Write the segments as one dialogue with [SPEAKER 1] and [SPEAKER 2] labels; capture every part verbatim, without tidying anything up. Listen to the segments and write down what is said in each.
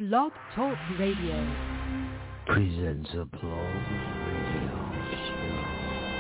[SPEAKER 1] Blog Talk Radio
[SPEAKER 2] presents Applause Radio Show.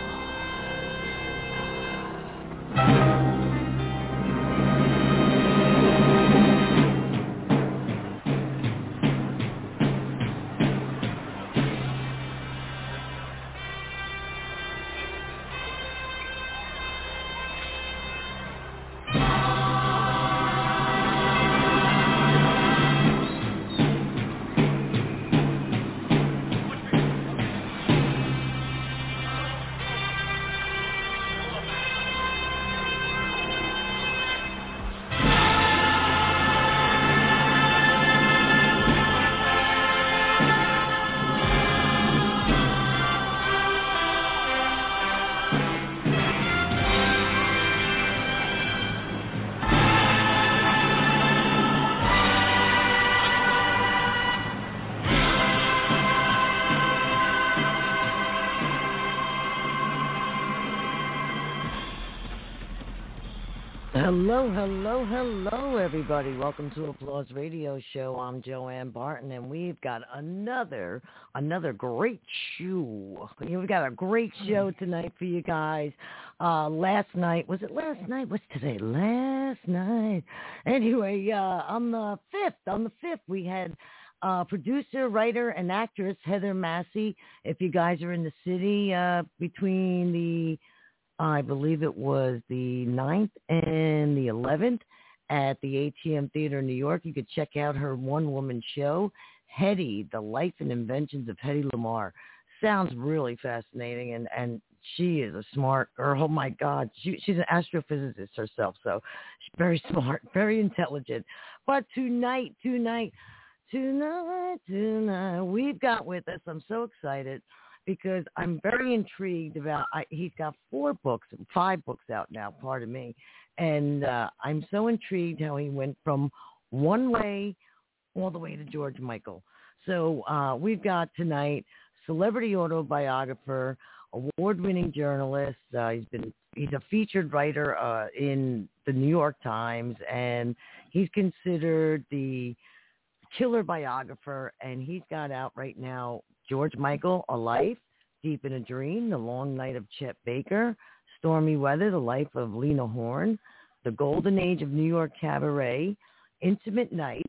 [SPEAKER 3] Hello, hello, hello, everybody. Welcome to Applause Radio Show. I'm Joanne Barton, and we've got another, another great show. We've got a great show tonight for you guys. Uh, last night, was it last night? What's today? Last night. Anyway, uh, on the fifth, on the fifth, we had uh, producer, writer, and actress Heather Massey. If you guys are in the city uh, between the I believe it was the ninth and the eleventh at the A T M Theater in New York. You could check out her one-woman show, Hedy, The Life and Inventions of Hedy Lamarr. Sounds really fascinating, and, and she is a smart girl. Oh, my God. She, she's an astrophysicist herself, so she's very smart, very intelligent. But tonight, tonight, tonight, tonight, we've got with us, I'm so excited, because I'm very intrigued about, I, he's got four books, five books out now, pardon me, and uh, I'm so intrigued how he went from one way all the way to George Michael. So uh, we've got tonight celebrity autobiographer, award-winning journalist. Uh, he's been he's a featured writer uh, in the New York Times, and he's considered the killer biographer, and he's got out right now George Michael, A Life, Deep in a Dream, The Long Night of Chet Baker, Stormy Weather, The Life of Lena Horne, The Golden Age of New York Cabaret, Intimate Nights,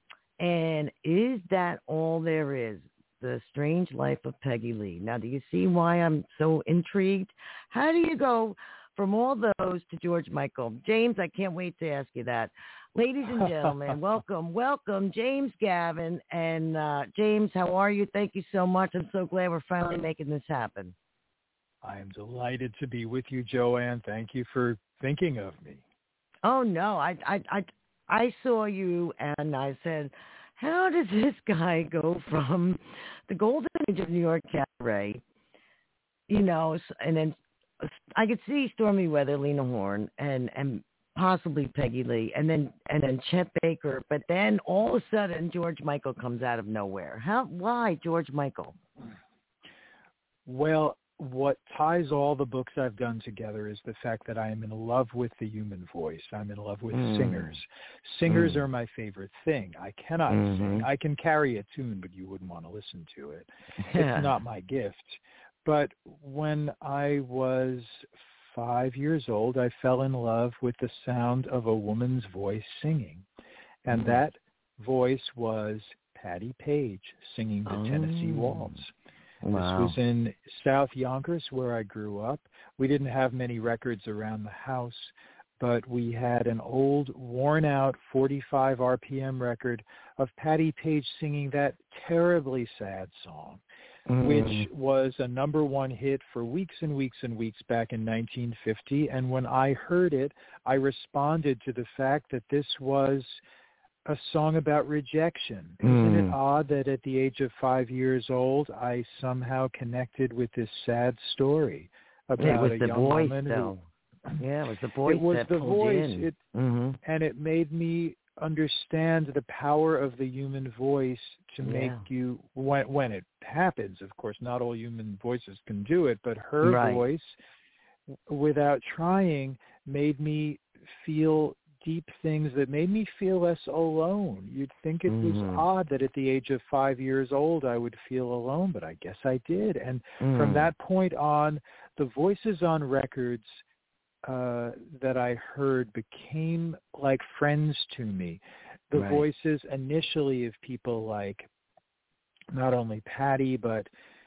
[SPEAKER 3] and Is That All There Is? The Strange Life of Peggy Lee. Now, do you see why I'm so intrigued? How do you go from all those to George Michael? James, I can't wait to ask you that. Ladies and gentlemen, welcome, welcome, James Gavin. And uh, James, how are you? Thank you so much. I'm so glad we're finally making this happen.
[SPEAKER 4] I am delighted to be with you, Joanne. Thank you for thinking of me.
[SPEAKER 3] Oh, no, I, I, I, I saw you and I said, how does this guy go from the Golden Age of New York Cabaret, you know, and then I could see Stormy Weather, Lena Horne, and, and possibly Peggy Lee, and then and then Chet Baker, but then all of a sudden George Michael comes out of nowhere. How? Why George Michael?
[SPEAKER 4] Well, what ties all the books I've done together is the fact that I am in love with the human voice. I'm in love with mm. singers. Singers mm. are my favorite thing. I cannot mm-hmm. sing. I can carry a tune, but you wouldn't want to listen to it. Yeah. It's not my gift. But when I was five years old, I fell in love with the sound of a woman's voice singing. And mm-hmm. that voice was Patti Page singing the oh. Tennessee Waltz.
[SPEAKER 3] Wow.
[SPEAKER 4] This was in South Yonkers, where I grew up. We didn't have many records around the house, but we had an old, worn-out forty-five R P M record of Patti Page singing that terribly sad song, mm. which was a number one hit for weeks and weeks and weeks back in nineteen fifty. And when I heard it, I responded to the fact that this was a song about rejection. Isn't
[SPEAKER 3] mm.
[SPEAKER 4] it odd that at the age of five years old, I somehow connected with this sad story about
[SPEAKER 3] it was
[SPEAKER 4] a
[SPEAKER 3] the
[SPEAKER 4] young
[SPEAKER 3] voice,
[SPEAKER 4] woman
[SPEAKER 3] though.
[SPEAKER 4] who...
[SPEAKER 3] Yeah, it was the voice
[SPEAKER 4] It was
[SPEAKER 3] that
[SPEAKER 4] the
[SPEAKER 3] pulled
[SPEAKER 4] voice,
[SPEAKER 3] in.
[SPEAKER 4] it,
[SPEAKER 3] mm-hmm.
[SPEAKER 4] and it made me understand the power of the human voice to
[SPEAKER 3] yeah.
[SPEAKER 4] make you, when, when it happens, of course, not all human voices can do it, but her
[SPEAKER 3] right.
[SPEAKER 4] voice, without trying, made me feel deep things that made me feel less alone. You'd think it
[SPEAKER 3] mm-hmm.
[SPEAKER 4] was odd that at the age of five years old I would feel alone, but I guess I did. And
[SPEAKER 3] mm.
[SPEAKER 4] from that point on, the voices on records uh, that I heard became like friends to me. The
[SPEAKER 3] right.
[SPEAKER 4] voices initially of people like not only Patty, but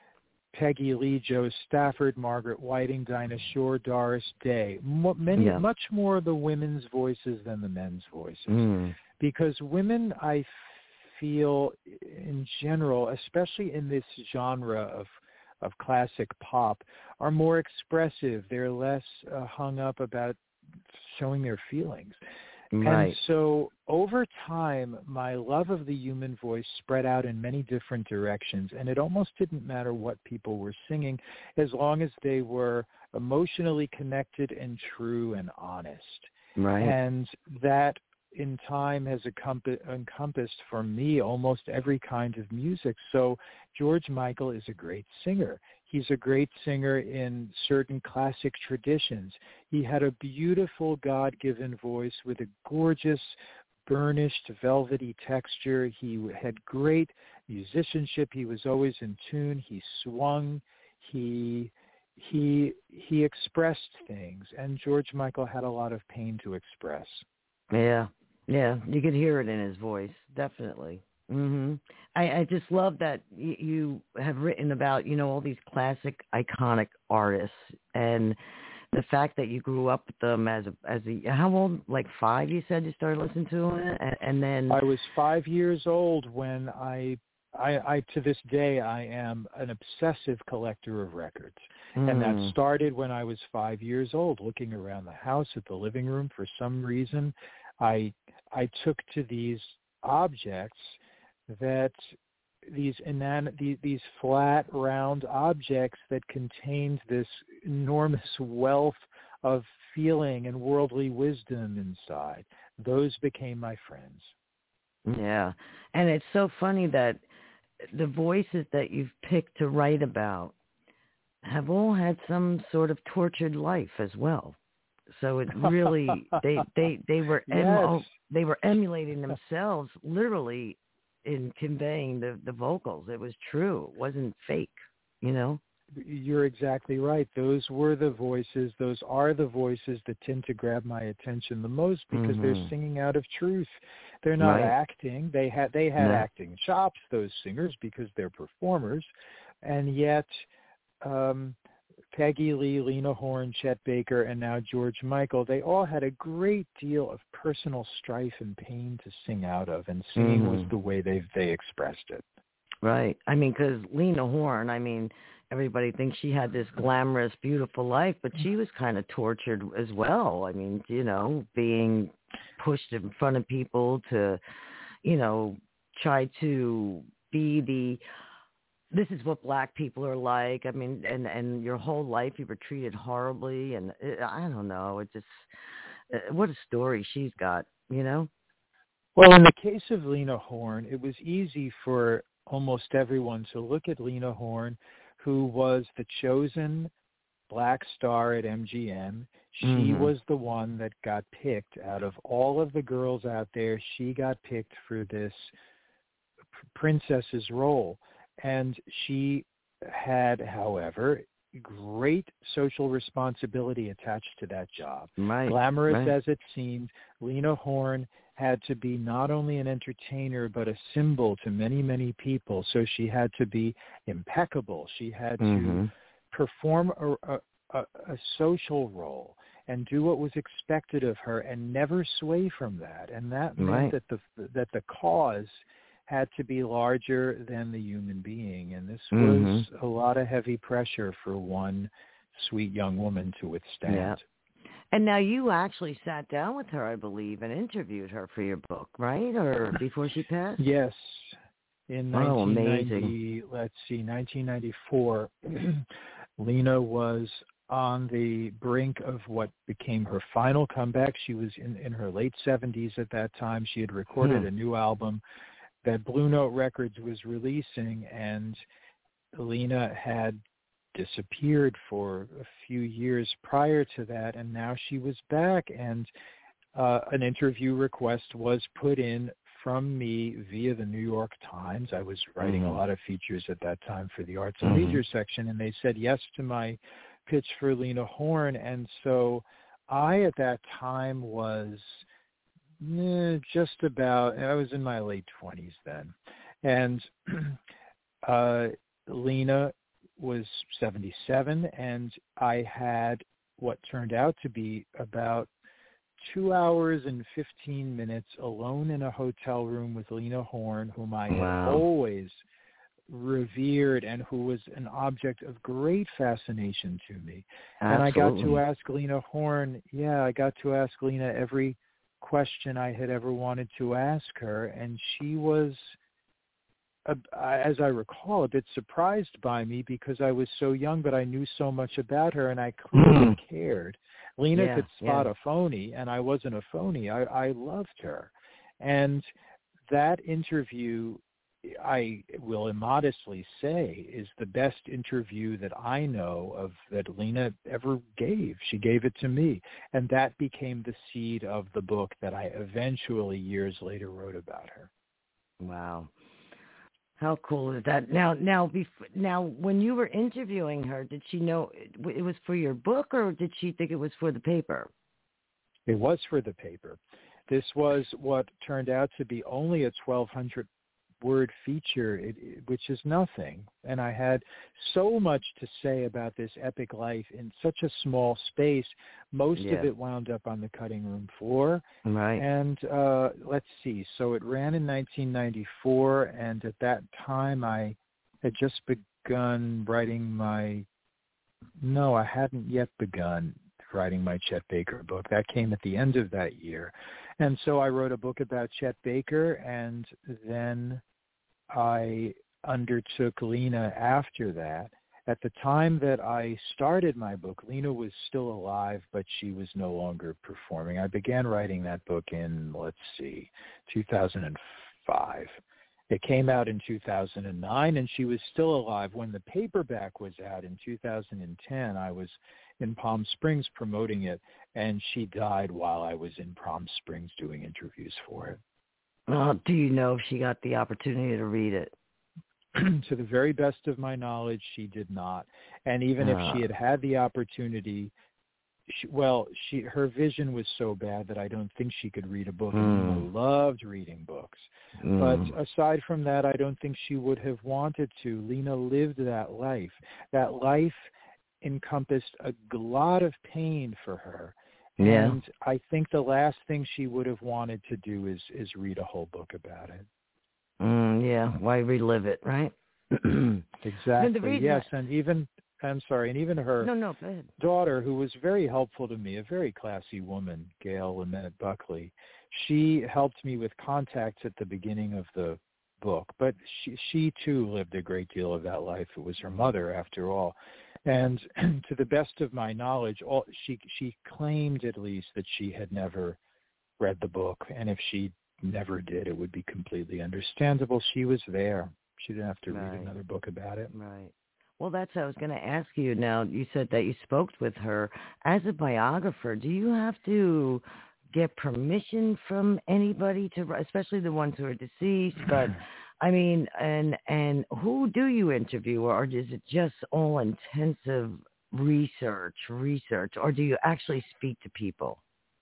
[SPEAKER 4] Peggy Lee, Joe Stafford, Margaret Whiting, Dinah Shore, Doris Day. Mo- many,
[SPEAKER 3] yeah.
[SPEAKER 4] much more the women's voices than the men's voices.
[SPEAKER 3] Mm.
[SPEAKER 4] Because women, I feel, in general, especially in this genre of of classic pop, are more expressive. They're less uh, hung up about showing their feelings.
[SPEAKER 3] Right.
[SPEAKER 4] And so over time, my love of the human voice spread out in many different directions, and it almost didn't matter what people were singing as long as they were emotionally connected and true and honest.
[SPEAKER 3] Right.
[SPEAKER 4] And that in time has encompassed for me almost every kind of music. So George Michael is a great singer. He's a great singer in certain classic traditions. He had a beautiful God-given voice with a gorgeous, burnished, velvety texture. He had great musicianship. He was always in tune. He swung. He he he expressed things. And George Michael had a lot of pain to express.
[SPEAKER 3] Yeah, yeah, you could hear it in his voice, definitely. hmm I, I just love that y- you have written about, you know, all these classic, iconic artists, and the fact that you grew up with them as a, as a, how old? Like five, you said you started listening to it, and, and then
[SPEAKER 4] I was five years old when I, I, I, to this day, I am an obsessive collector of records,
[SPEAKER 3] mm.
[SPEAKER 4] and that started when I was five years old, looking around the house at the living room. For some reason, I, I took to these objects that these inan- these, these flat, round objects that contained this enormous wealth of feeling and worldly wisdom inside. Those became my friends.
[SPEAKER 3] Yeah, and it's so funny that the voices that you've picked to write about have all had some sort of tortured life as well. So it really they they they were em-
[SPEAKER 4] yes.
[SPEAKER 3] they were emulating themselves literally in conveying the, the vocals. It was true. It wasn't fake, you know?
[SPEAKER 4] You're exactly right. Those were the voices. Those are the voices that tend to grab my attention the most because mm-hmm. they're singing out of truth. They're not
[SPEAKER 3] right.
[SPEAKER 4] acting. They had they had
[SPEAKER 3] no.
[SPEAKER 4] acting chops, those singers, because they're performers. And yet um, Peggy Lee, Lena Horne, Chet Baker, and now George Michael, they all had a great deal of personal strife and pain to sing out of, and singing mm-hmm. was the way they they expressed it.
[SPEAKER 3] Right. I mean, because Lena Horne, I mean, everybody thinks she had this glamorous, beautiful life, but she was kind of tortured as well. I mean, you know, being pushed in front of people to, you know, try to be the, this is what black people are like. I mean, and, and your whole life you were treated horribly. And it, I don't know, it just, uh, what a story she's got, you know?
[SPEAKER 4] Well, in the case of Lena Horne, it was easy for almost everyone to look at Lena Horne, who was the chosen black star at M G M. She mm-hmm. was the one that got picked out of all of the girls out there. She got picked for this princess's role. And she had, however, great social responsibility attached to that job.
[SPEAKER 3] Right,
[SPEAKER 4] Glamorous
[SPEAKER 3] right.
[SPEAKER 4] as it seemed, Lena Horne had to be not only an entertainer, but a symbol to many, many people. So she had to be impeccable. She had
[SPEAKER 3] mm-hmm.
[SPEAKER 4] to perform a, a, a social role and do what was expected of her and never sway from that. And that meant
[SPEAKER 3] right.
[SPEAKER 4] that the that the cause had to be larger than the human being. And this
[SPEAKER 3] mm-hmm.
[SPEAKER 4] was a lot of heavy pressure for one sweet young woman to withstand.
[SPEAKER 3] Yeah. And now you actually sat down with her, I believe, and interviewed her for your book, right? Or before she passed?
[SPEAKER 4] Yes. In
[SPEAKER 3] oh,
[SPEAKER 4] nineteen ninety,
[SPEAKER 3] amazing.
[SPEAKER 4] let's see, nineteen ninety-four, Lena was on the brink of what became her final comeback. She was in, in her late seventies at that time. She had recorded
[SPEAKER 3] hmm.
[SPEAKER 4] a new album that Blue Note Records was releasing, and Lena had disappeared for a few years prior to that, and now she was back. And uh, an interview request was put in from me via the New York Times. I was writing mm-hmm. a lot of features at that time for the Arts and mm-hmm. Leisure section, and they said yes to my pitch for Lena Horne. And so I, at that time, was eh, just about, I was in my late twenties then. And uh, Lena was seventy-seven, and I had what turned out to be about two hours and fifteen minutes alone in a hotel room with Lena Horne, whom I wow. had always revered and who was an object of great fascination to me. Absolutely. And I got to ask Lena Horne, yeah, I got to ask Lena every question I had ever wanted to ask her, and she was, uh, as I recall, a bit surprised by me because I was so young, but I knew so much about her, and I clearly mm. cared. Lena yeah, could spot yeah. a phony, and I wasn't a phony. I, I loved her. And that interview, I will immodestly say, is the best interview that I know of that Lena ever gave. She gave it to me, and that became the seed of the book that I eventually, years later, wrote about her.
[SPEAKER 3] Wow. How cool is that? Now, now, bef- now, when you were interviewing her, did she know it was for your book, or did she think it was for the paper?
[SPEAKER 4] It was for the paper. This was what turned out to be only a twelve hundred word feature, it, it, which is nothing. And I had so much to say about this epic life in such a small space. Most yeah. of it wound up on the cutting room floor.
[SPEAKER 3] Right.
[SPEAKER 4] And uh, let's see. So it ran in nineteen ninety-four, and at that time I had just begun writing my, no, I hadn't yet begun writing my Chet Baker book. That came at the end of that year. And so I wrote a book about Chet Baker, and then I undertook Lena after that. At the time that I started my book, Lena was still alive, but she was no longer performing. I began writing that book in, let's see, two thousand five. It came out in two thousand nine, and she was still alive. When the paperback was out in two thousand ten, I was in Palm Springs promoting it, and she died while I was in Palm Springs doing interviews for it.
[SPEAKER 3] Uh, do you know if she got the opportunity to read it?
[SPEAKER 4] To the very best of my knowledge, she did not. And even uh. if she had had the opportunity, she, well, she her vision was so bad that I don't think she could read a book. Mm. And Lena loved reading books. Mm. But aside from that, I don't think she would have wanted to. Lena lived that life. That life encompassed a lot of pain for her.
[SPEAKER 3] Yeah.
[SPEAKER 4] And I think the last thing she would have wanted to do is, is read a whole book about it.
[SPEAKER 3] Mm, yeah. Why relive it, right?
[SPEAKER 4] Exactly. Yes. I... And even, I'm sorry, and even her
[SPEAKER 3] no, no, go ahead.
[SPEAKER 4] daughter, who was very helpful to me, a very classy woman, Gail Lynette Buckley, she helped me with contacts at the beginning of the book. But she, she too lived a great deal of that life. It was her mother, after all. And to the best of my knowledge, all, she she claimed at least that she had never read the book. And if she never did, it would be completely understandable. She was there. She didn't have to
[SPEAKER 3] right.
[SPEAKER 4] read another book about it.
[SPEAKER 3] Right. Well, that's what I was going to ask you now. You said that you spoke with her. As a biographer, do you have to get permission from anybody to, especially the ones who are deceased, but I mean, and and who do you interview, or is it just all intensive research, research, or do you actually speak to people?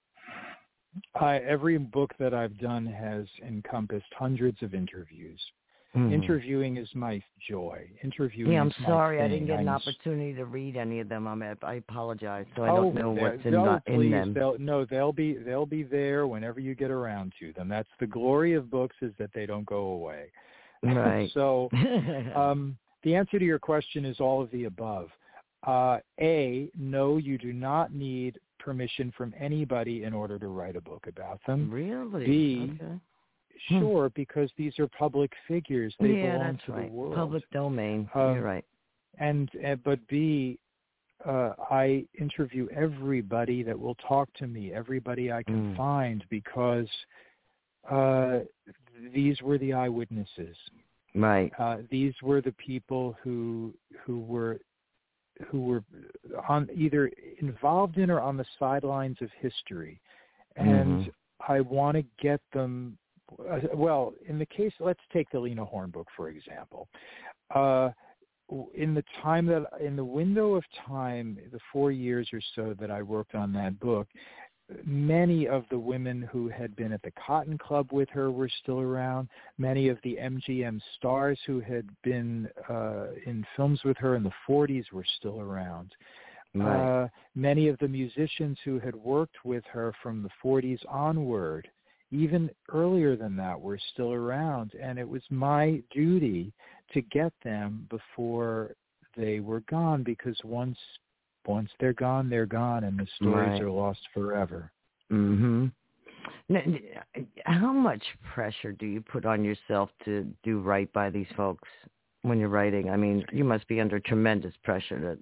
[SPEAKER 4] I, every book that I've done has encompassed hundreds of interviews. Mm-hmm. Interviewing is my joy. Interviewing.
[SPEAKER 3] Yeah, I'm
[SPEAKER 4] is my
[SPEAKER 3] sorry
[SPEAKER 4] thing.
[SPEAKER 3] I didn't get an
[SPEAKER 4] I'm,
[SPEAKER 3] opportunity to read any of them. I'm, I apologize, so I
[SPEAKER 4] oh,
[SPEAKER 3] don't know what's in,
[SPEAKER 4] no,
[SPEAKER 3] the,
[SPEAKER 4] please,
[SPEAKER 3] in them.
[SPEAKER 4] They'll, no, they'll be they'll be there whenever you get around to them. That's the glory of books, is that they don't go away.
[SPEAKER 3] Right.
[SPEAKER 4] So um, the answer to your question is all of the above. Uh, A, no, you do not need permission from anybody in order to write a book about them.
[SPEAKER 3] Really?
[SPEAKER 4] B,
[SPEAKER 3] okay.
[SPEAKER 4] Sure, hmm. because these are public figures. They
[SPEAKER 3] yeah,
[SPEAKER 4] belong
[SPEAKER 3] that's
[SPEAKER 4] to
[SPEAKER 3] right.
[SPEAKER 4] the world.
[SPEAKER 3] Public domain.
[SPEAKER 4] Um,
[SPEAKER 3] You're right.
[SPEAKER 4] And uh, but B, uh, I interview everybody that will talk to me, everybody I can mm. find, because uh, these were the eyewitnesses.
[SPEAKER 3] Right.
[SPEAKER 4] Uh, these were the people who who were who were on either involved in or on the sidelines of history. And
[SPEAKER 3] mm-hmm.
[SPEAKER 4] I want to get them, uh, well, in the case, let's take the Lena Horne book, for example. Uh, in the time that, in the window of time, the four years or so that I worked on that book, many of the women who had been at the Cotton Club with her were still around. Many of the M G M stars who had been uh, in films with her in the forties were still around.
[SPEAKER 3] Right.
[SPEAKER 4] Uh, many of the musicians who had worked with her from the forties onward, even earlier than that, were still around. And it was my duty to get them before they were gone, because once Once they're gone, they're gone, and the stories
[SPEAKER 3] right.
[SPEAKER 4] are lost forever.
[SPEAKER 3] Mm-hmm. Now, how much pressure do you put on yourself to do right by these folks when you're writing? I mean, you must be under tremendous pressure to,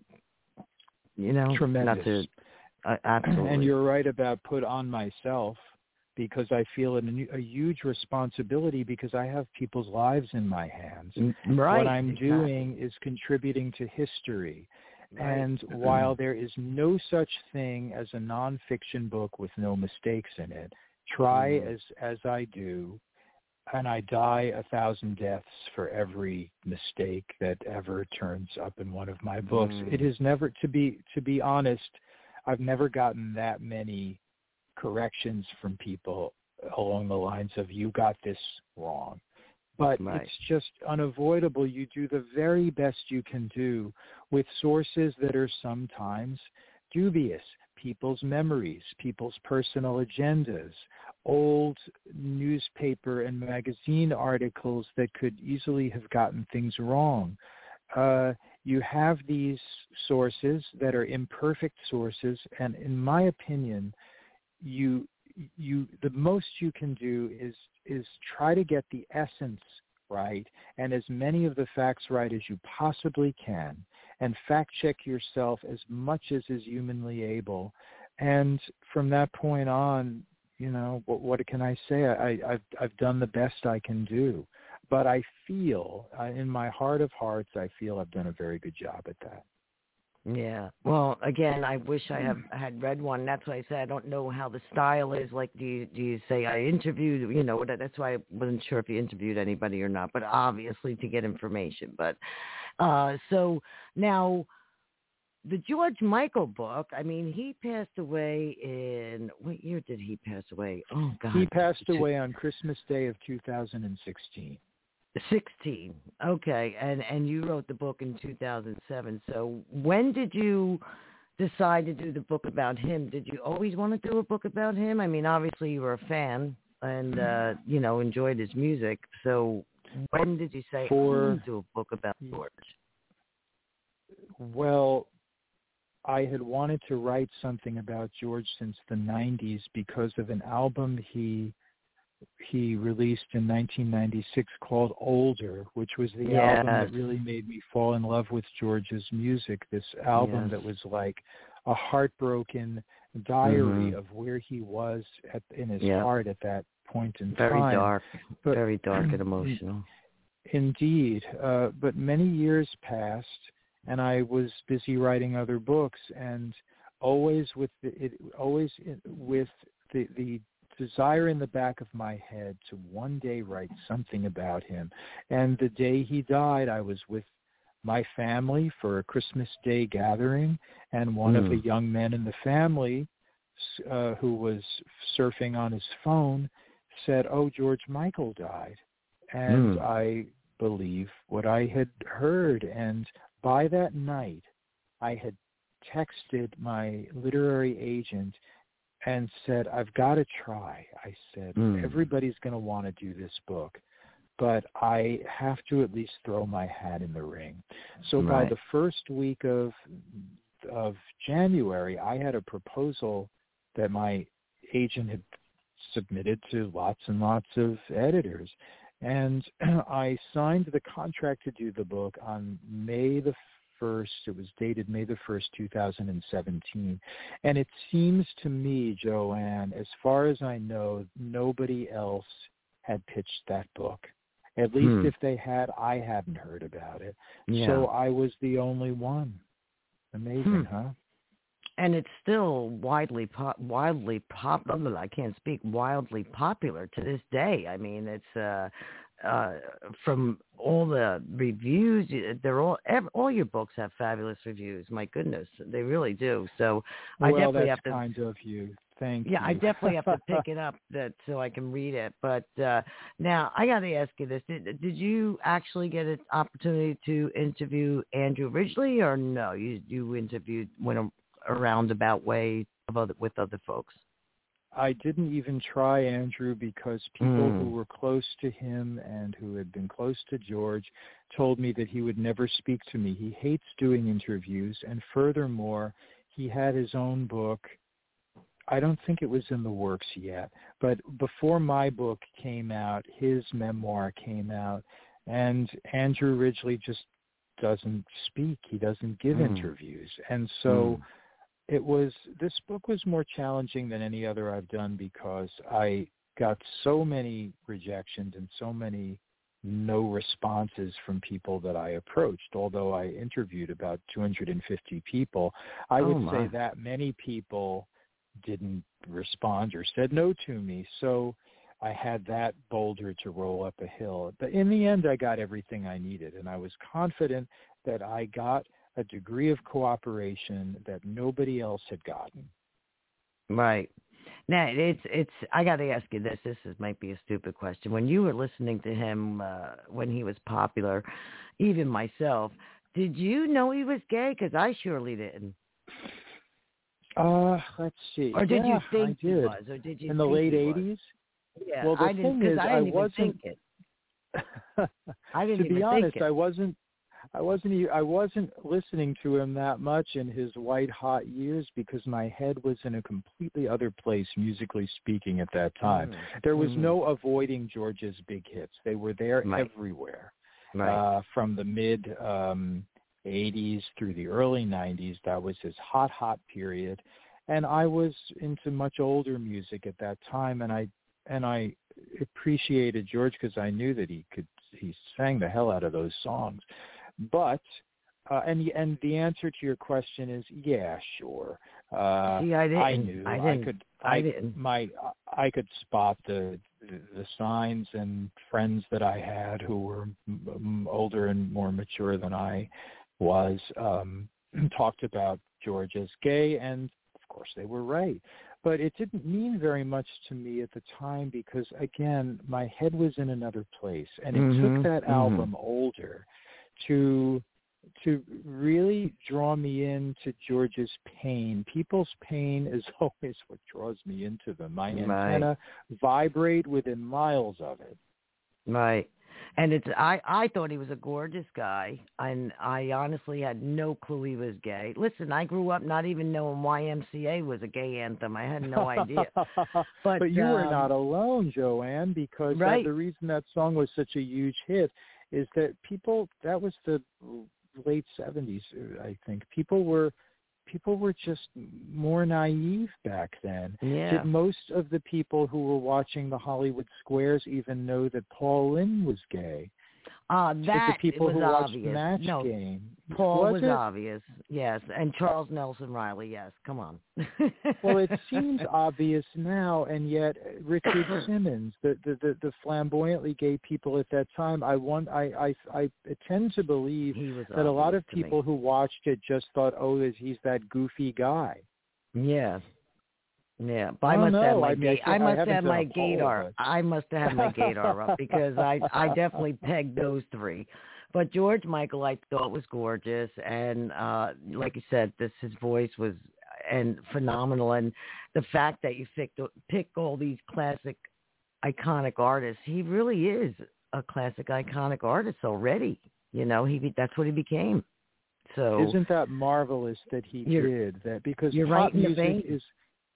[SPEAKER 3] you know,
[SPEAKER 4] tremendous.
[SPEAKER 3] Not to, uh, absolutely.
[SPEAKER 4] And you're right about put on myself, because I feel an, a huge responsibility, because I have people's lives in my hands.
[SPEAKER 3] Right.
[SPEAKER 4] What I'm
[SPEAKER 3] exactly.
[SPEAKER 4] doing is contributing to history.
[SPEAKER 3] Right.
[SPEAKER 4] And while there is no such thing as a nonfiction book with no mistakes in it, try
[SPEAKER 3] mm.
[SPEAKER 4] as as I do, and I die a thousand deaths for every mistake that ever turns up in one of my books.
[SPEAKER 3] Mm.
[SPEAKER 4] It is never, to be to be honest, I've never gotten that many corrections from people along the lines of, you got this wrong. But
[SPEAKER 3] right.
[SPEAKER 4] it's just unavoidable. You do the very best you can do with sources that are sometimes dubious, people's memories, people's personal agendas, old newspaper and magazine articles that could easily have gotten things wrong. Uh, you have these sources that are imperfect sources, and in my opinion, you you the most you can do is is try to get the essence right, and as many of the facts right as you possibly can, and fact check yourself as much as is humanly able. And from that point on, you know, what, what can I say? I, I've I've done the best I can do, but I feel uh, in my heart of hearts, I feel I've done a very good job at that.
[SPEAKER 3] Yeah. Well, again, I wish I have had read one. That's why I said I don't know how the style is. Like, do you do you say I interviewed? You know, that's why I wasn't sure if you interviewed anybody or not. But obviously to get information. But uh, so now, the George Michael book. I mean, he passed away in what year did he pass away? Oh God,
[SPEAKER 4] he passed away on Christmas Day of two thousand sixteen.
[SPEAKER 3] sixteen. Okay. And and you wrote the book in two thousand seven. So when did you decide to do the book about him? Did you always want to do a book about him? I mean, obviously you were a fan and, uh, you know, enjoyed his music. So when did you say,
[SPEAKER 4] For,
[SPEAKER 3] I want to do a book about George?
[SPEAKER 4] Well, I had wanted to write something about George since the nineties because of an album he he released in nineteen ninety-six called Older, which was the
[SPEAKER 3] yes.
[SPEAKER 4] album that really made me fall in love with George's music, this album
[SPEAKER 3] yes.
[SPEAKER 4] that was like a heartbroken diary
[SPEAKER 3] mm-hmm.
[SPEAKER 4] of where he was at, in his
[SPEAKER 3] yep.
[SPEAKER 4] heart at that point in
[SPEAKER 3] very
[SPEAKER 4] time.
[SPEAKER 3] Dark,
[SPEAKER 4] but,
[SPEAKER 3] very dark and emotional.
[SPEAKER 4] Indeed. Uh, but many years passed, and I was busy writing other books, and always with the, it, always with the, the desire in the back of my head to one day write something about him. And the day he died, I was with my family for a Christmas Day gathering, and one mm. of the young men in the family uh, who was surfing on his phone said, "Oh, George Michael died." And mm. I believe what I had heard. And by that night, I had texted my literary agent and said, I've got to try. I said, mm. everybody's going to want to do this book, but I have to at least throw my hat in the ring. So right. by the first week of of January, I had a proposal that my agent had submitted to lots and lots of editors. And I signed the contract to do the book on May the first. It was dated May the first, two thousand seventeen. And it seems to me, Joanne, as far as I know, nobody else had pitched that book. At least hmm. if they had, I hadn't heard about it. Yeah. So I was the only one. Amazing, hmm. huh?
[SPEAKER 3] and it's still widely pop, wildly pop. I can't speak. Wildly popular to this day. I mean, it's uh, uh, from all the reviews. They're all every, all your books have fabulous reviews. My goodness, they really do. So I
[SPEAKER 4] well,
[SPEAKER 3] definitely
[SPEAKER 4] that's
[SPEAKER 3] have to.
[SPEAKER 4] kind of you. Thank
[SPEAKER 3] yeah,
[SPEAKER 4] you.
[SPEAKER 3] I definitely have to pick it up that so I can read it. But uh, now I got to ask you this: did, did you actually get an opportunity to interview Andrew Ridgeley, or no? You you interviewed went a, a roundabout way of other, with other folks.
[SPEAKER 4] I didn't even try Andrew because people
[SPEAKER 3] Mm.
[SPEAKER 4] who were close to him and who had been close to George told me that he would never speak to me. He hates doing interviews, and furthermore, he had his own book. I don't think it was in the works yet, but before my book came out, his memoir came out, and Andrew Ridgeley just doesn't speak. He doesn't give mm. interviews. And so mm. it was, this book was more challenging than any other I've done because I got so many rejections and so many no responses from people that I approached. Although I interviewed about two hundred fifty people, I would
[SPEAKER 3] oh
[SPEAKER 4] say that many people didn't respond or said no to me. So I had that boulder to roll up a hill. But in the end, I got everything I needed, and I was confident that I got a degree of cooperation that nobody else had gotten.
[SPEAKER 3] Right. Now, it's, it's, I got to ask you this. This is, might be a stupid question. When you were listening to him uh, when he was popular, even myself, did you know he was gay? Because I surely didn't.
[SPEAKER 4] Uh, let's see.
[SPEAKER 3] Or did
[SPEAKER 4] yeah,
[SPEAKER 3] you think
[SPEAKER 4] I did.
[SPEAKER 3] he was? Or did you
[SPEAKER 4] in the
[SPEAKER 3] think
[SPEAKER 4] late
[SPEAKER 3] he
[SPEAKER 4] eighties?
[SPEAKER 3] Was? Yeah,
[SPEAKER 4] well, the
[SPEAKER 3] I didn't,
[SPEAKER 4] thing is,
[SPEAKER 3] I
[SPEAKER 4] I
[SPEAKER 3] didn't
[SPEAKER 4] wasn't.
[SPEAKER 3] even think it. I didn't
[SPEAKER 4] to
[SPEAKER 3] even
[SPEAKER 4] be honest,
[SPEAKER 3] think it.
[SPEAKER 4] I wasn't. I wasn't. e- I wasn't listening to him that much in his white hot years because my head was in a completely other place, musically speaking, at that time.
[SPEAKER 3] Mm-hmm.
[SPEAKER 4] There was
[SPEAKER 3] mm-hmm.
[SPEAKER 4] no avoiding George's big hits. They were there
[SPEAKER 3] right.
[SPEAKER 4] everywhere.
[SPEAKER 3] Right.
[SPEAKER 4] Uh, from the mid um, eighties through the early nineties, that was his hot, hot period. And I was into much older music at that time, and I and I appreciated George because I knew that he could. He sang the hell out of those songs. But uh, and and the answer to your question is yeah, sure. Uh,
[SPEAKER 3] See, I didn't.
[SPEAKER 4] I knew
[SPEAKER 3] I, didn't,
[SPEAKER 4] I could. I,
[SPEAKER 3] I didn't.
[SPEAKER 4] My I could spot the, the the signs, and friends that I had who were m- older and more mature than I was um, talked about George as gay, and of course they were right. But it didn't mean very much to me at the time because, again, my head was in another place. And it
[SPEAKER 3] mm-hmm,
[SPEAKER 4] took that
[SPEAKER 3] mm-hmm.
[SPEAKER 4] album, Older, to to really draw me into George's pain. People's pain is always what draws me into them. My
[SPEAKER 3] right.
[SPEAKER 4] antenna vibrate within miles of it.
[SPEAKER 3] Right. And it's I, I thought he was a gorgeous guy, and I honestly had no clue he was gay. Listen, I grew up not even knowing Y M C A was a gay anthem. I had no idea. But,
[SPEAKER 4] but you
[SPEAKER 3] um,
[SPEAKER 4] were not alone, Joanne, because
[SPEAKER 3] right.
[SPEAKER 4] that, the reason that song was such a huge hit is that people, that was the late seventies, I think. People were people were just more naive back then.
[SPEAKER 3] Yeah.
[SPEAKER 4] Did most of the people who were watching the Hollywood Squares even know that Paul Lynde was gay?
[SPEAKER 3] Uh, that
[SPEAKER 4] the people
[SPEAKER 3] was
[SPEAKER 4] who
[SPEAKER 3] obvious.
[SPEAKER 4] watched Match
[SPEAKER 3] no,
[SPEAKER 4] Game.
[SPEAKER 3] Paul
[SPEAKER 4] was,
[SPEAKER 3] was
[SPEAKER 4] it?
[SPEAKER 3] obvious, yes. And Charles Nelson Riley, yes. Come on.
[SPEAKER 4] Well, it seems obvious now, and yet Richard Simmons, the, the, the, the flamboyantly gay people at that time, I want, I, I, I tend to believe that a lot of people who watched it just thought, oh, he's that goofy guy.
[SPEAKER 3] Yeah. Yeah, but
[SPEAKER 4] I,
[SPEAKER 3] I must
[SPEAKER 4] know.
[SPEAKER 3] have my
[SPEAKER 4] I, mean,
[SPEAKER 3] gay,
[SPEAKER 4] I,
[SPEAKER 3] I must
[SPEAKER 4] I
[SPEAKER 3] have my
[SPEAKER 4] poll,
[SPEAKER 3] gaydar.
[SPEAKER 4] but...
[SPEAKER 3] I must have my gaydar up because I I definitely pegged those three. But George Michael, I thought was gorgeous, and uh, like you said, this his voice was and phenomenal, and the fact that you picked pick all these classic, iconic artists, he really is a classic, iconic artist already. You know, he that's what he became. So
[SPEAKER 4] isn't that marvelous that he did that? Because
[SPEAKER 3] you're
[SPEAKER 4] pop
[SPEAKER 3] right in the
[SPEAKER 4] music
[SPEAKER 3] vein.
[SPEAKER 4] is.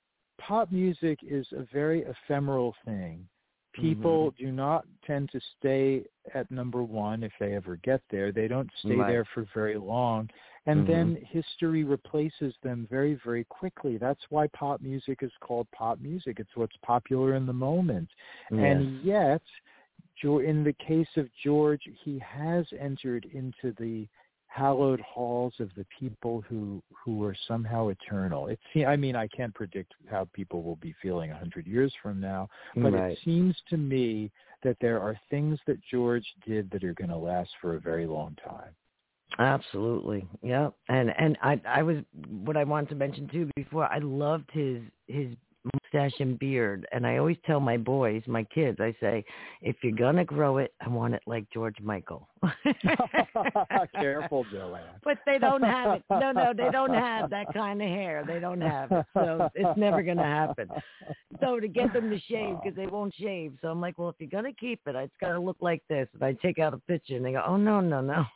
[SPEAKER 4] Pop music is a very ephemeral thing. People mm-hmm. do not tend to stay at number one if they ever get there. They don't stay
[SPEAKER 3] right.
[SPEAKER 4] there for very long. And mm-hmm. then history replaces them very, very quickly. That's why pop music is called pop music. It's what's popular in the moment. Yes. And yet, in the case of George, he has entered into the hallowed halls of the people who who are somehow eternal. It's, I mean, I can't predict how people will be feeling a hundred years from now, but
[SPEAKER 3] Right.
[SPEAKER 4] it seems to me that there are things that George did that are going to last for a very long time.
[SPEAKER 3] Absolutely. Yeah. And and I I was what I wanted to mention too before, I loved his his mustache and beard. And I always tell my boys, my kids, I say, if you're gonna grow it, I want it like George Michael.
[SPEAKER 4] Careful, Joanne.
[SPEAKER 3] But they don't have it. No, no, they don't have that kind of hair. They don't have it. So it's never gonna happen. So to get them to shave, because they won't shave. So I'm like, well, if you're gonna keep it, it's gotta look like this. And I take out a picture and they go, oh no, no, no.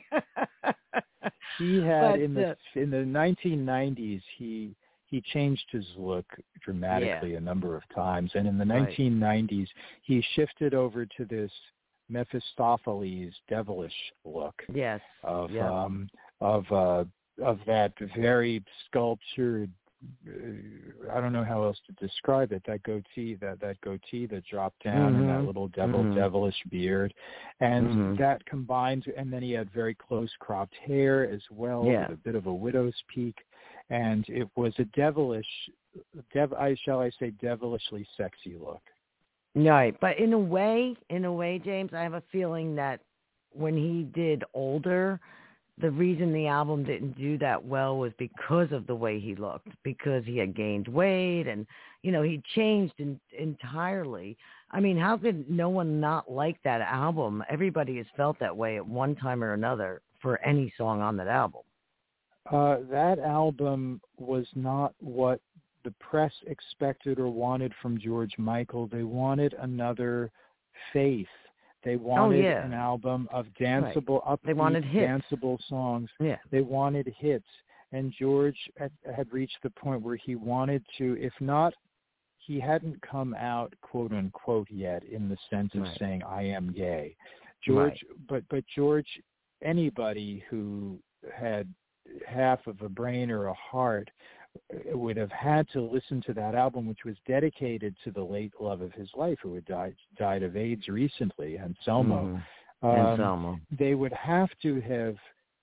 [SPEAKER 4] He had
[SPEAKER 3] But,
[SPEAKER 4] in the
[SPEAKER 3] uh,
[SPEAKER 4] in the nineteen nineties he he changed his look dramatically
[SPEAKER 3] Yeah.
[SPEAKER 4] a number of times, and in the
[SPEAKER 3] Right.
[SPEAKER 4] nineteen nineties he shifted over to this Mephistopheles devilish look
[SPEAKER 3] Yes.
[SPEAKER 4] of
[SPEAKER 3] Yeah.
[SPEAKER 4] um of uh of that very sculptured, uh, I don't know how else to describe it, that goatee that that goatee that dropped down and that
[SPEAKER 3] Mhm.
[SPEAKER 4] little devil
[SPEAKER 3] Mhm.
[SPEAKER 4] devilish beard, and
[SPEAKER 3] Mhm.
[SPEAKER 4] that combined, and then he had very close cropped hair as well,
[SPEAKER 3] Yeah.
[SPEAKER 4] with a bit of a widow's peak, and it was a devilish dev I shall I say devilishly sexy look.
[SPEAKER 3] Right. But in a way, in a way, James, I have a feeling that when he did Older, the reason the album didn't do that well was because of the way he looked, because he had gained weight and, you know, he changed in, entirely. I mean, how could no one not like that album? Everybody has felt that way at one time or another for any song on that album.
[SPEAKER 4] Uh, that album was not what the press expected or wanted from George Michael. They wanted another Faith. They wanted
[SPEAKER 3] yeah.
[SPEAKER 4] an album of danceable, upbeat,
[SPEAKER 3] They wanted hits.
[SPEAKER 4] danceable songs.
[SPEAKER 3] Yeah.
[SPEAKER 4] They wanted hits. And George had, had reached the point where he wanted to, if not, he hadn't come out, quote unquote, yet in the sense of
[SPEAKER 3] Right.
[SPEAKER 4] saying, I am gay. George,
[SPEAKER 3] Right.
[SPEAKER 4] but, but George, anybody who had half of a brain or a heart would have had to listen to that album, which was dedicated to the late love of his life, who had died died of AIDS recently, Anselmo.
[SPEAKER 3] Mhm.
[SPEAKER 4] Um,
[SPEAKER 3] Anselmo.
[SPEAKER 4] They would have to have,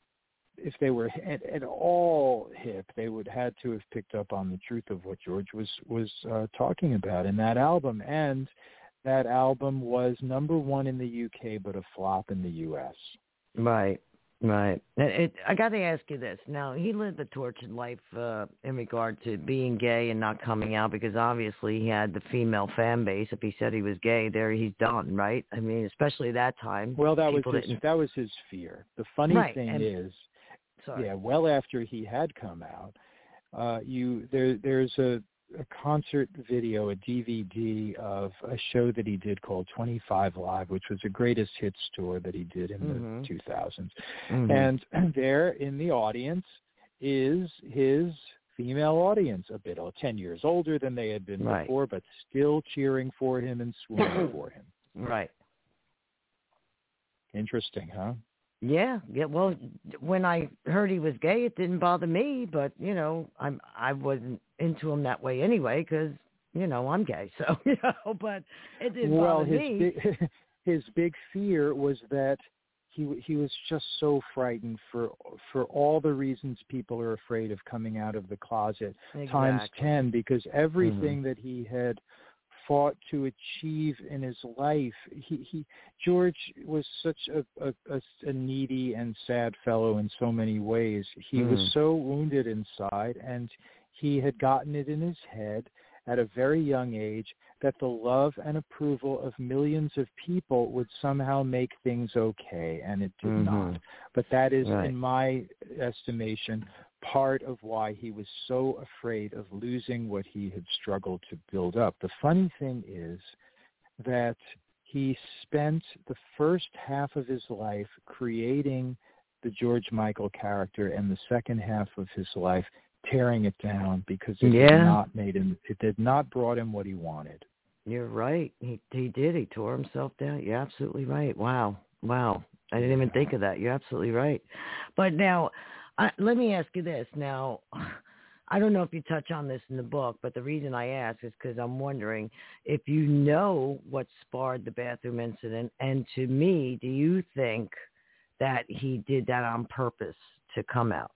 [SPEAKER 4] if they were at, at all hip, they would had to have picked up on the truth of what George was was uh, talking about in that album, and that album was number one in the U K, but a flop in the U S.
[SPEAKER 3] Right. Right. It, it, I got to ask you this. Now, he lived a tortured life uh, in regard to being gay and not coming out because obviously he had the female fan base. If he said he was gay, there he's done, right? I mean, especially that time.
[SPEAKER 4] Well, that was
[SPEAKER 3] people
[SPEAKER 4] his,
[SPEAKER 3] didn't-
[SPEAKER 4] that was his fear. The funny
[SPEAKER 3] Right,
[SPEAKER 4] thing
[SPEAKER 3] and-
[SPEAKER 4] is,
[SPEAKER 3] Sorry.
[SPEAKER 4] yeah, well after he had come out, uh, you there there's a, a concert video, a D V D of a show that he did called twenty-five Live, which was a greatest hits tour that he did in
[SPEAKER 3] Mhm.
[SPEAKER 4] the two thousands.
[SPEAKER 3] Mhm.
[SPEAKER 4] And there in the audience is his female audience, a bit oh, ten years older than they had been
[SPEAKER 3] Right.
[SPEAKER 4] before, but still cheering for him and swooning for him.
[SPEAKER 3] Right.
[SPEAKER 4] Interesting, huh?
[SPEAKER 3] Yeah, yeah. Well, when I heard he was gay, it didn't bother me, but you know, I'm I wasn't into him that way anyway because you know I'm gay, so you know. But it didn't
[SPEAKER 4] well,
[SPEAKER 3] bother
[SPEAKER 4] his
[SPEAKER 3] me.
[SPEAKER 4] big, his big fear was that he he was just so frightened for for all the reasons people are afraid of coming out of the closet times
[SPEAKER 3] Exactly.
[SPEAKER 4] ten, because everything
[SPEAKER 3] Mhm.
[SPEAKER 4] that he had fought to achieve in his life. He, he George was such a, a, a, a needy and sad fellow in so many ways. He
[SPEAKER 3] Mm.
[SPEAKER 4] was so wounded inside, and he had gotten it in his head at a very young age that the love and approval of millions of people would somehow make things okay, and it did
[SPEAKER 3] Mhm.
[SPEAKER 4] not. But that is,
[SPEAKER 3] Right.
[SPEAKER 4] in my estimation, part of why he was so afraid of losing what he had struggled to build up. The funny thing is that he spent the first half of his life creating the George Michael character, and the second half of his life tearing it down because it
[SPEAKER 3] Yeah.
[SPEAKER 4] did not made him it did not brought him what he wanted.
[SPEAKER 3] You're right. He he did. He tore himself down. You're absolutely right. Wow. Wow. I didn't even think of that. You're absolutely right. But now, uh, let me ask you this. Now, I don't know if you touch on this in the book, but the reason I ask is because I'm wondering if you know what sparred the bathroom incident. And to me, do you think that he did that on purpose to come out?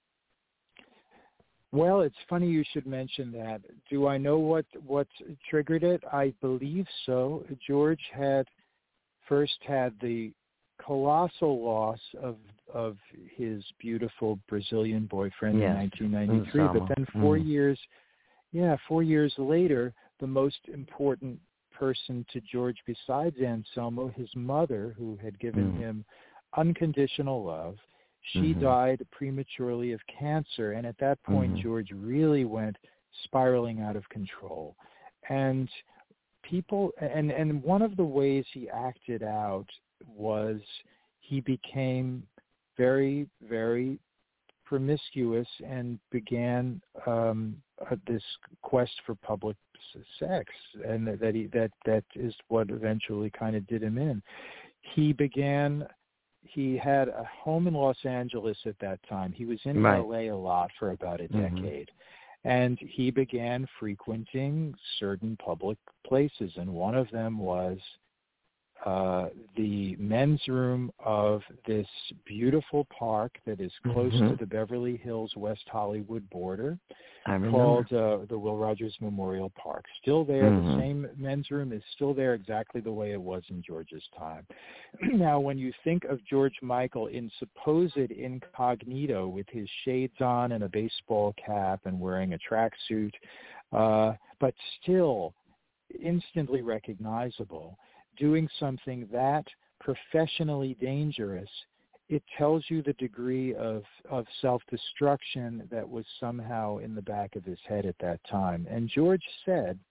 [SPEAKER 4] Well, it's funny you should mention that. Do I know what what triggered it? I believe so. George had first had the colossal loss of of his beautiful Brazilian boyfriend yes. in nineteen ninety-three, but then four mm. years, yeah, four years later, the most important person to George besides Anselmo, his mother, who had given mm. him unconditional love, she mm-hmm. died prematurely of cancer, and at that point, mm-hmm. George really went spiraling out of control. And people, and, and one of the ways he acted out was he became very, very promiscuous and began um, uh, this quest for public sex, and that, that he that that is what eventually kind of did him in. He began. He had a home in Los Angeles at that time. He was in right. L A a lot for about a decade. Mm-hmm. And he began frequenting certain public places. And one of them was uh, the men's room of this beautiful park that is close mm-hmm. to the Beverly Hills, West Hollywood border, called uh, the Will Rogers Memorial Park. Still there. Mm-hmm. The same men's room is still there exactly the way it was in George's time. Now, when you think of George Michael in supposed incognito with his shades on and a baseball cap and wearing a tracksuit, uh, but still instantly recognizable, doing something that professionally dangerous, it tells you the degree of, of self-destruction that was somehow in the back of his head at that time. And George said,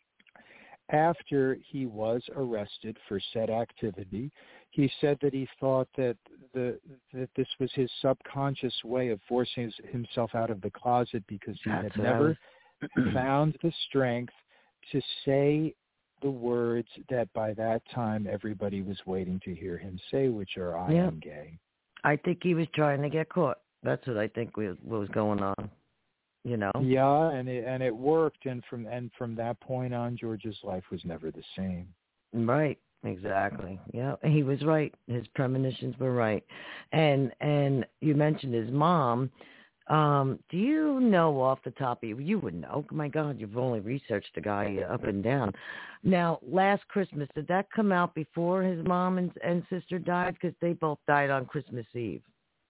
[SPEAKER 4] after he was arrested for said activity, he said that he thought that the that this was his subconscious way of forcing himself out of the closet because he That's had never found the strength to say the words that by that time everybody was waiting to hear him say, which are, I yeah. am gay.
[SPEAKER 3] I think he was trying to get caught. That's what I think was, was going on, you know?
[SPEAKER 4] Yeah, and it, and it worked. And from and from that point on, George's life was never the same.
[SPEAKER 3] Right, exactly. Yeah, he was right. His premonitions were right. And and you mentioned his mom. Um, do you know off the top of you, you would know, my God, you've only researched the guy up and down. Now, Last Christmas, did that come out before his mom and, and sister died? Because they both died on Christmas Eve.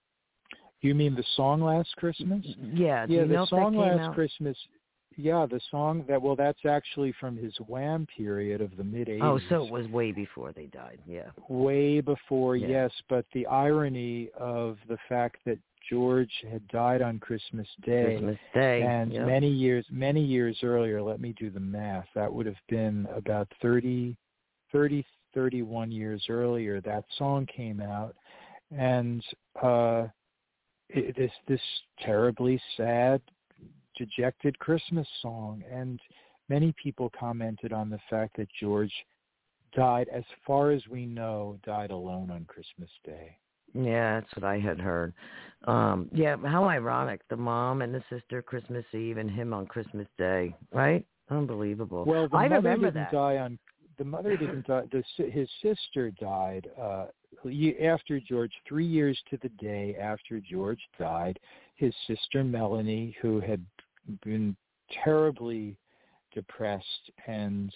[SPEAKER 4] You mean the song Last Christmas?
[SPEAKER 3] Yeah. Do
[SPEAKER 4] yeah,
[SPEAKER 3] you
[SPEAKER 4] the
[SPEAKER 3] know
[SPEAKER 4] song
[SPEAKER 3] if that came
[SPEAKER 4] Last
[SPEAKER 3] out?
[SPEAKER 4] Christmas, yeah, the song, that well, that's actually from his Wham period of the mid-eighties.
[SPEAKER 3] Oh, so it was way before they died, yeah.
[SPEAKER 4] Way before,
[SPEAKER 3] yeah.
[SPEAKER 4] yes, but the irony of the fact that George had died on Christmas Day,
[SPEAKER 3] Christmas Day,
[SPEAKER 4] and
[SPEAKER 3] yep.
[SPEAKER 4] many years, many years earlier. Let me do the math. That would have been about thirty, thirty, thirty-one years earlier. That song came out, and uh, it, this this terribly sad, dejected Christmas song. And many people commented on the fact that George died, as far as we know, died alone on Christmas Day.
[SPEAKER 3] Yeah, that's what I had heard. Um, yeah, how ironic. The mom and the sister Christmas Eve and him on Christmas Day, right? Unbelievable.
[SPEAKER 4] Well, the
[SPEAKER 3] I
[SPEAKER 4] mother
[SPEAKER 3] remember
[SPEAKER 4] didn't
[SPEAKER 3] that.
[SPEAKER 4] die on, the mother didn't die, the, his sister died uh, after George, three years to the day after George died. His sister Melanie, who had been terribly depressed and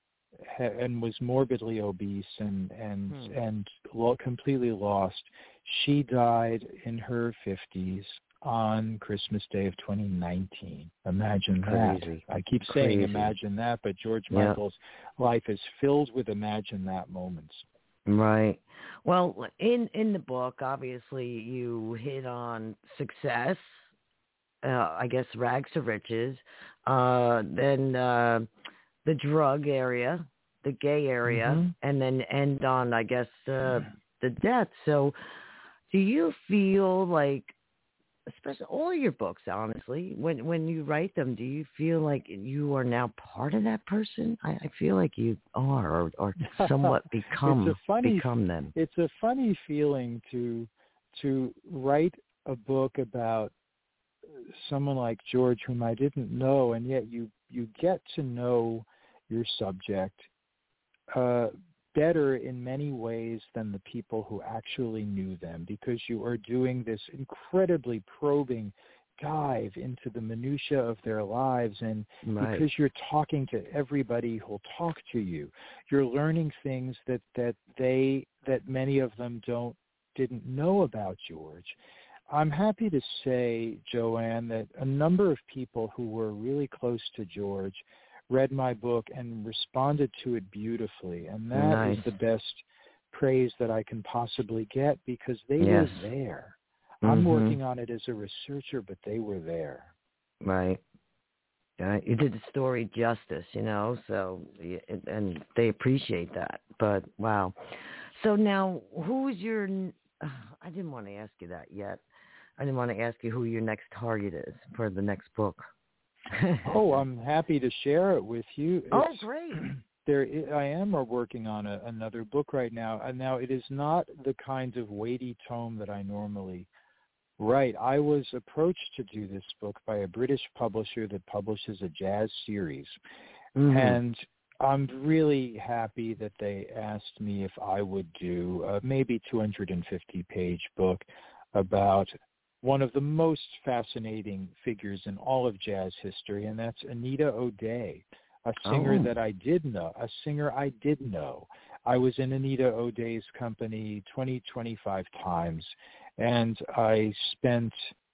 [SPEAKER 4] and was morbidly obese and and hmm. and lo- completely lost. She died in her fifties on Christmas Day of twenty nineteen. Imagine
[SPEAKER 3] Crazy.
[SPEAKER 4] that. I keep
[SPEAKER 3] Crazy.
[SPEAKER 4] saying imagine that, but George
[SPEAKER 3] yeah.
[SPEAKER 4] Michael's life is filled with imagine that moments.
[SPEAKER 3] Right. Well, in in the book, obviously, you hit on success. Uh, I guess rags to riches. Uh, then. Uh, the drug area, the gay area, mm-hmm. and then end on, I guess, uh, the death. So do you feel like, especially all your books, honestly, when when you write them, do you feel like you are now part of that person? I, I feel like you are, or, or somewhat become,
[SPEAKER 4] it's a funny,
[SPEAKER 3] become them.
[SPEAKER 4] It's a funny feeling to to write a book about someone like George, whom I didn't know, and yet you, you get to know your subject uh, better in many ways than the people who actually knew them, because you are doing this incredibly probing dive into the minutia of their lives, and
[SPEAKER 3] right.
[SPEAKER 4] because you're talking to everybody who'll talk to you, you're learning things that, that they that many of them don't didn't know about George. I'm happy to say, Joanne, that a number of people who were really close to George read my book and responded to it beautifully, and that
[SPEAKER 3] nice.
[SPEAKER 4] is the best praise that I can possibly get, because they
[SPEAKER 3] yes.
[SPEAKER 4] were there.
[SPEAKER 3] Mm-hmm.
[SPEAKER 4] I'm working on it as a researcher, but they were there.
[SPEAKER 3] Right. Uh, you did the story justice, you know, so, and they appreciate that. But, wow. So now, who is your, uh, I didn't want to ask you that yet. I didn't want to ask you who your next target is for the next book.
[SPEAKER 4] Oh, I'm happy to share it with you. It's,
[SPEAKER 3] oh, great.
[SPEAKER 4] There, I am working on a, another book right now. And now it is not the kind of weighty tome that I normally write. I was approached to do this book by a British publisher that publishes a jazz series. Mm-hmm. And I'm really happy that they asked me if I would do a maybe two hundred fifty page book about one of the most fascinating figures in all of jazz history, and that's Anita O'Day, a singer
[SPEAKER 3] oh. that
[SPEAKER 4] I did know, a singer I did know. I was in Anita O'Day's company twenty, twenty-five times, and I spent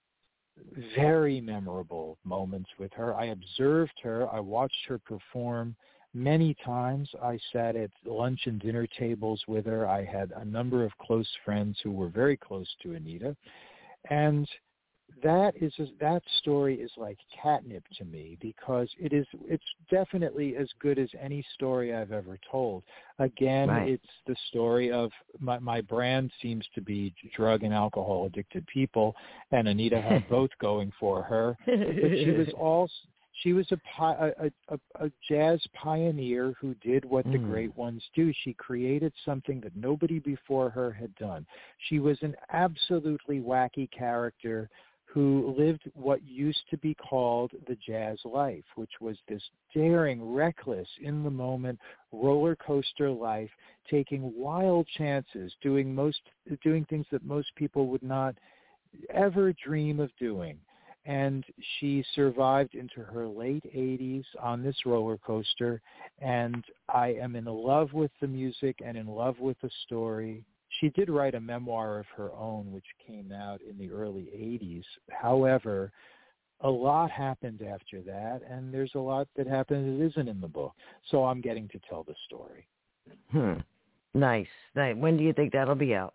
[SPEAKER 4] very memorable moments with her. I observed her. I watched her perform many times. I sat at lunch and dinner tables with her. I had a number of close friends who were very close to Anita. And that is that story is like catnip to me, because it is it's definitely as good as any story I've ever told. Again,
[SPEAKER 3] right.
[SPEAKER 4] it's the story of my, my brand seems to be drug and alcohol addicted people, and Anita had both going for her. But she was also she was a, a, a, a jazz pioneer who did what mm. the great ones do. She created something that nobody before her had done. She was an absolutely wacky character who lived what used to be called the jazz life, which was this daring, reckless, in-the-moment roller coaster life, taking wild chances, doing most, doing things that most people would not ever dream of doing. And she survived into her late eighties on this roller coaster, and I am in love with the music and in love with the story. She did write a memoir of her own, which came out in the early eighties. However, a lot happened after that, and there's a lot that happened that isn't in the book. So I'm getting to tell the story.
[SPEAKER 3] Hmm. Nice. Nice. When do you think that'll be out?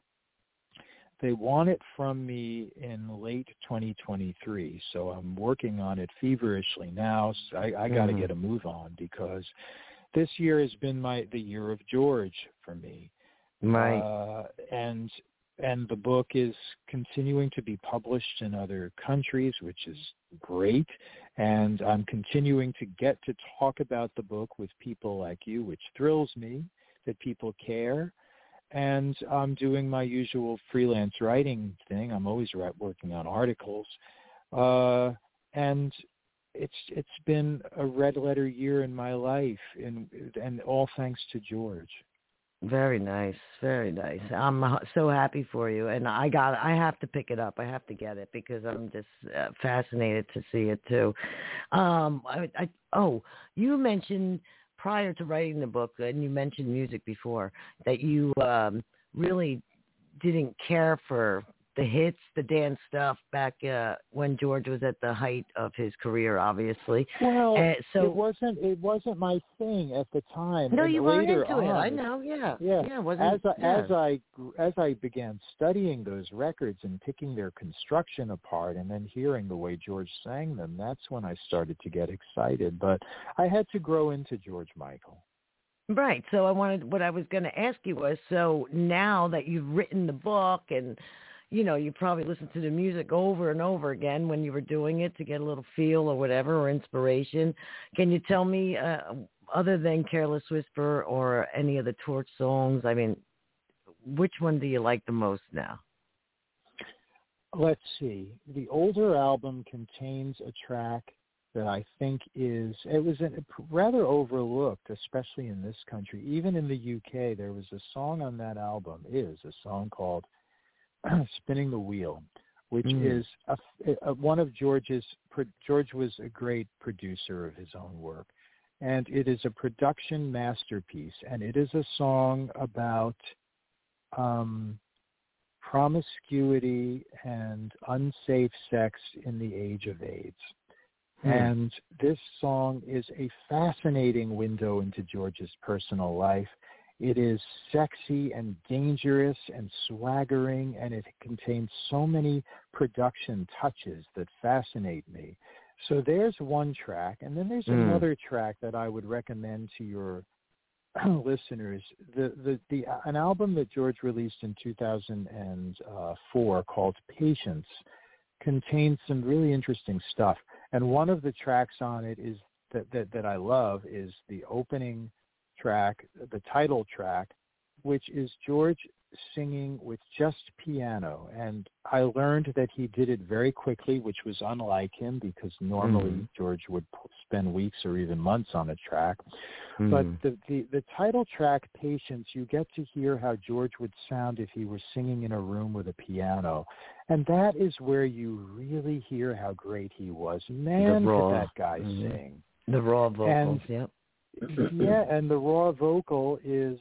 [SPEAKER 4] They want it from me in late twenty twenty-three, so I'm working on it feverishly now. So I, I got to mm-hmm. get a move on, because this year has been my the year of George for me.
[SPEAKER 3] Right.
[SPEAKER 4] Uh, and and the book is continuing to be published in other countries, which is great. And I'm continuing to get to talk about the book with people like you, which thrills me that people care. And I'm doing my usual freelance writing thing. I'm always working on articles. Uh, and it's it's been a red letter year in my life, and, and all thanks to George.
[SPEAKER 3] Very nice, very nice. I'm so happy for you, and I got. I have to pick it up. I have to get it, because I'm just uh, fascinated to see it too. Um, I, I, oh, you mentioned prior to writing the book, and you mentioned music before, that you um, really didn't care for the hits, the dance stuff back uh, when George was at the height of his career, obviously.
[SPEAKER 4] Well,
[SPEAKER 3] uh, so
[SPEAKER 4] it wasn't it wasn't my thing at the time.
[SPEAKER 3] No,
[SPEAKER 4] and
[SPEAKER 3] you weren't into
[SPEAKER 4] on,
[SPEAKER 3] it. I know. Yeah.
[SPEAKER 4] Yeah.
[SPEAKER 3] yeah wasn't,
[SPEAKER 4] as I,
[SPEAKER 3] yeah.
[SPEAKER 4] as I as I began studying those records and picking their construction apart, and then hearing the way George sang them, that's when I started to get excited. But I had to grow into George Michael.
[SPEAKER 3] Right. So I wanted, what I was going to ask you was, so now that you've written the book, and, you know, you probably listened to the music over and over again when you were doing it to get a little feel or whatever, or inspiration. Can you tell me, uh, other than Careless Whisper or any of the Torch songs, I mean, which one do you like the most now?
[SPEAKER 4] Let's see. The older album contains a track that I think is, it was a, rather overlooked, especially in this country. Even in the U K, there was a song on that album, is a song called Spinning the Wheel, which mm. is a, a, one of George's, George was a great producer of his own work. And it is a production masterpiece. And it is a song about um, promiscuity and unsafe sex in the age of AIDS. Hmm. And this song is a fascinating window into George's personal life. It is sexy and dangerous and swaggering, and it contains so many production touches that fascinate me. So there's one track, and then there's mm. another track that I would recommend to your listeners. The, the the an album that George released in two thousand four called Patience contains some really interesting stuff. And one of the tracks on it is that, that, that I love is the opening track, the title track, which is George singing with just piano. And I learned that he did it very quickly, which was unlike him, because normally mm. George would spend weeks or even months on a track. Mm. But the, the, the title track, Patience, you get to hear how George would sound if he were singing in a room with a piano. And that is where you really hear how great he was. Man, could that guy mm. sing.
[SPEAKER 3] The raw vocals,
[SPEAKER 4] and,
[SPEAKER 3] yep.
[SPEAKER 4] Yeah, and the raw vocal is...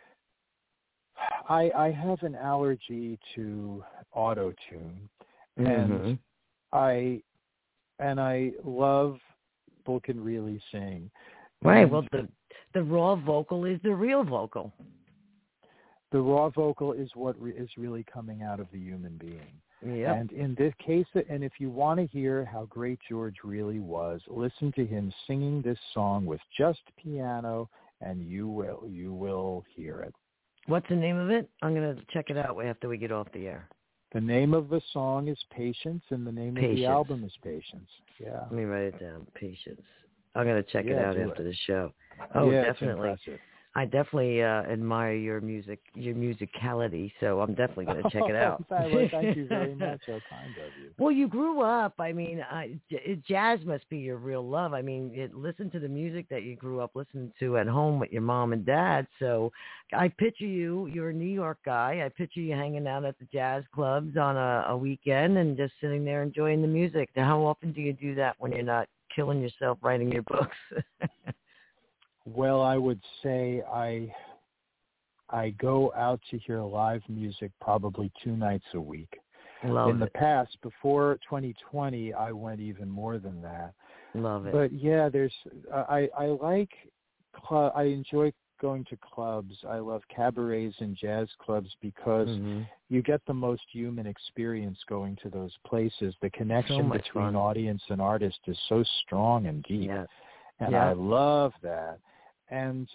[SPEAKER 4] I, I have an allergy to auto-tune, and mm-hmm. I and I love people can really sing.
[SPEAKER 3] Right.
[SPEAKER 4] And
[SPEAKER 3] well, the the raw vocal is the real vocal.
[SPEAKER 4] The raw vocal is what re- is really coming out of the human being.
[SPEAKER 3] Yep.
[SPEAKER 4] And in this case, and if you want to hear how great George really was, listen to him singing this song with just piano, and you will you will hear it.
[SPEAKER 3] What's the name of it? I'm going to check it out after we get off the air.
[SPEAKER 4] The name of the song is Patience, and the name
[SPEAKER 3] Patience.
[SPEAKER 4] of the album is Patience. Yeah.
[SPEAKER 3] Let me write it down. Patience. I'm going to check
[SPEAKER 4] yeah,
[SPEAKER 3] it out after
[SPEAKER 4] it.
[SPEAKER 3] the show. Oh,
[SPEAKER 4] yeah,
[SPEAKER 3] definitely.
[SPEAKER 4] It's impressive.
[SPEAKER 3] I definitely uh, admire your music, your musicality, so I'm definitely going to check it out.
[SPEAKER 4] Well, thank you very much. How kind of you.
[SPEAKER 3] Well, you grew up. I mean, uh, j- jazz must be your real love. I mean, it, listen to the music that you grew up listening to at home with your mom and dad. So I picture you, you're a New York guy. I picture you hanging out at the jazz clubs on a, a weekend and just sitting there enjoying the music. Now, how often do you do that when you're not killing yourself writing your books?
[SPEAKER 4] Well, I would say I I go out to hear live music probably two nights a week.
[SPEAKER 3] Love
[SPEAKER 4] In
[SPEAKER 3] it.
[SPEAKER 4] the past, before twenty twenty, I went even more than that.
[SPEAKER 3] Love it.
[SPEAKER 4] But yeah, there's I I like club. I enjoy going to clubs. I love cabarets and jazz clubs because mm-hmm. you get the most human experience going to those places. The connection
[SPEAKER 3] so
[SPEAKER 4] between
[SPEAKER 3] fun.
[SPEAKER 4] audience and artist is so strong and deep.
[SPEAKER 3] Yeah.
[SPEAKER 4] And
[SPEAKER 3] yeah.
[SPEAKER 4] I love that. And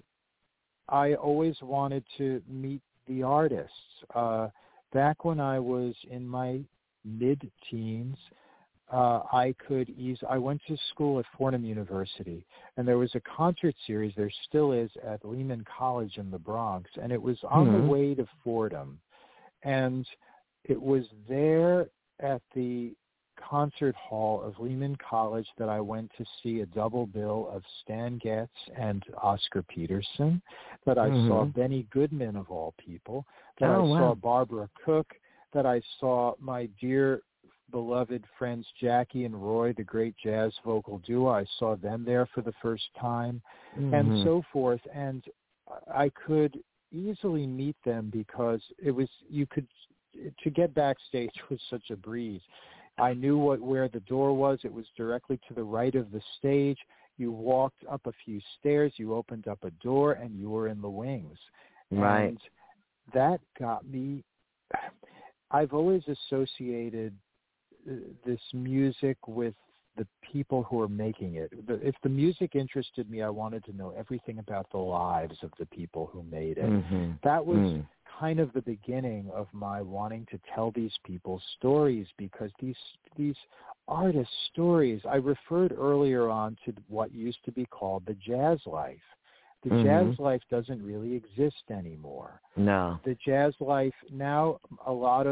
[SPEAKER 4] I always wanted to meet the artists. Uh, back when I was in my mid-teens, uh, I could ease. I went to school at Fordham University, and there was a concert series, there still is, at Lehman College in the Bronx, and it was on mm-hmm. the way to Fordham. And it was there at the concert hall of Lehman College that I went to see a double bill of Stan Getz and Oscar Peterson, that I mm-hmm. saw Benny Goodman, of all people, that
[SPEAKER 3] oh,
[SPEAKER 4] I
[SPEAKER 3] wow.
[SPEAKER 4] saw Barbara Cook, that I saw my dear beloved friends Jackie and Roy, the great jazz vocal duo. I saw them there for the first time, mm-hmm. and so forth. And I could easily meet them because it was, you could, to get backstage was such a breeze. I knew what where the door was. It was directly to the right of the stage. You walked up a few stairs, you opened up a door, and you were in the wings.
[SPEAKER 3] Right.
[SPEAKER 4] And that got me, I've always associated this music with the people who are making it. If the music interested me, I wanted to know everything about the lives of the people who made it.
[SPEAKER 3] Mm-hmm.
[SPEAKER 4] That was
[SPEAKER 3] mm.
[SPEAKER 4] kind of the beginning of my wanting to tell these people's stories, because these these artists' stories, I referred earlier on to what used to be called the jazz life. The mm-hmm. jazz life doesn't really exist anymore.
[SPEAKER 3] No.
[SPEAKER 4] The jazz life, now a lot of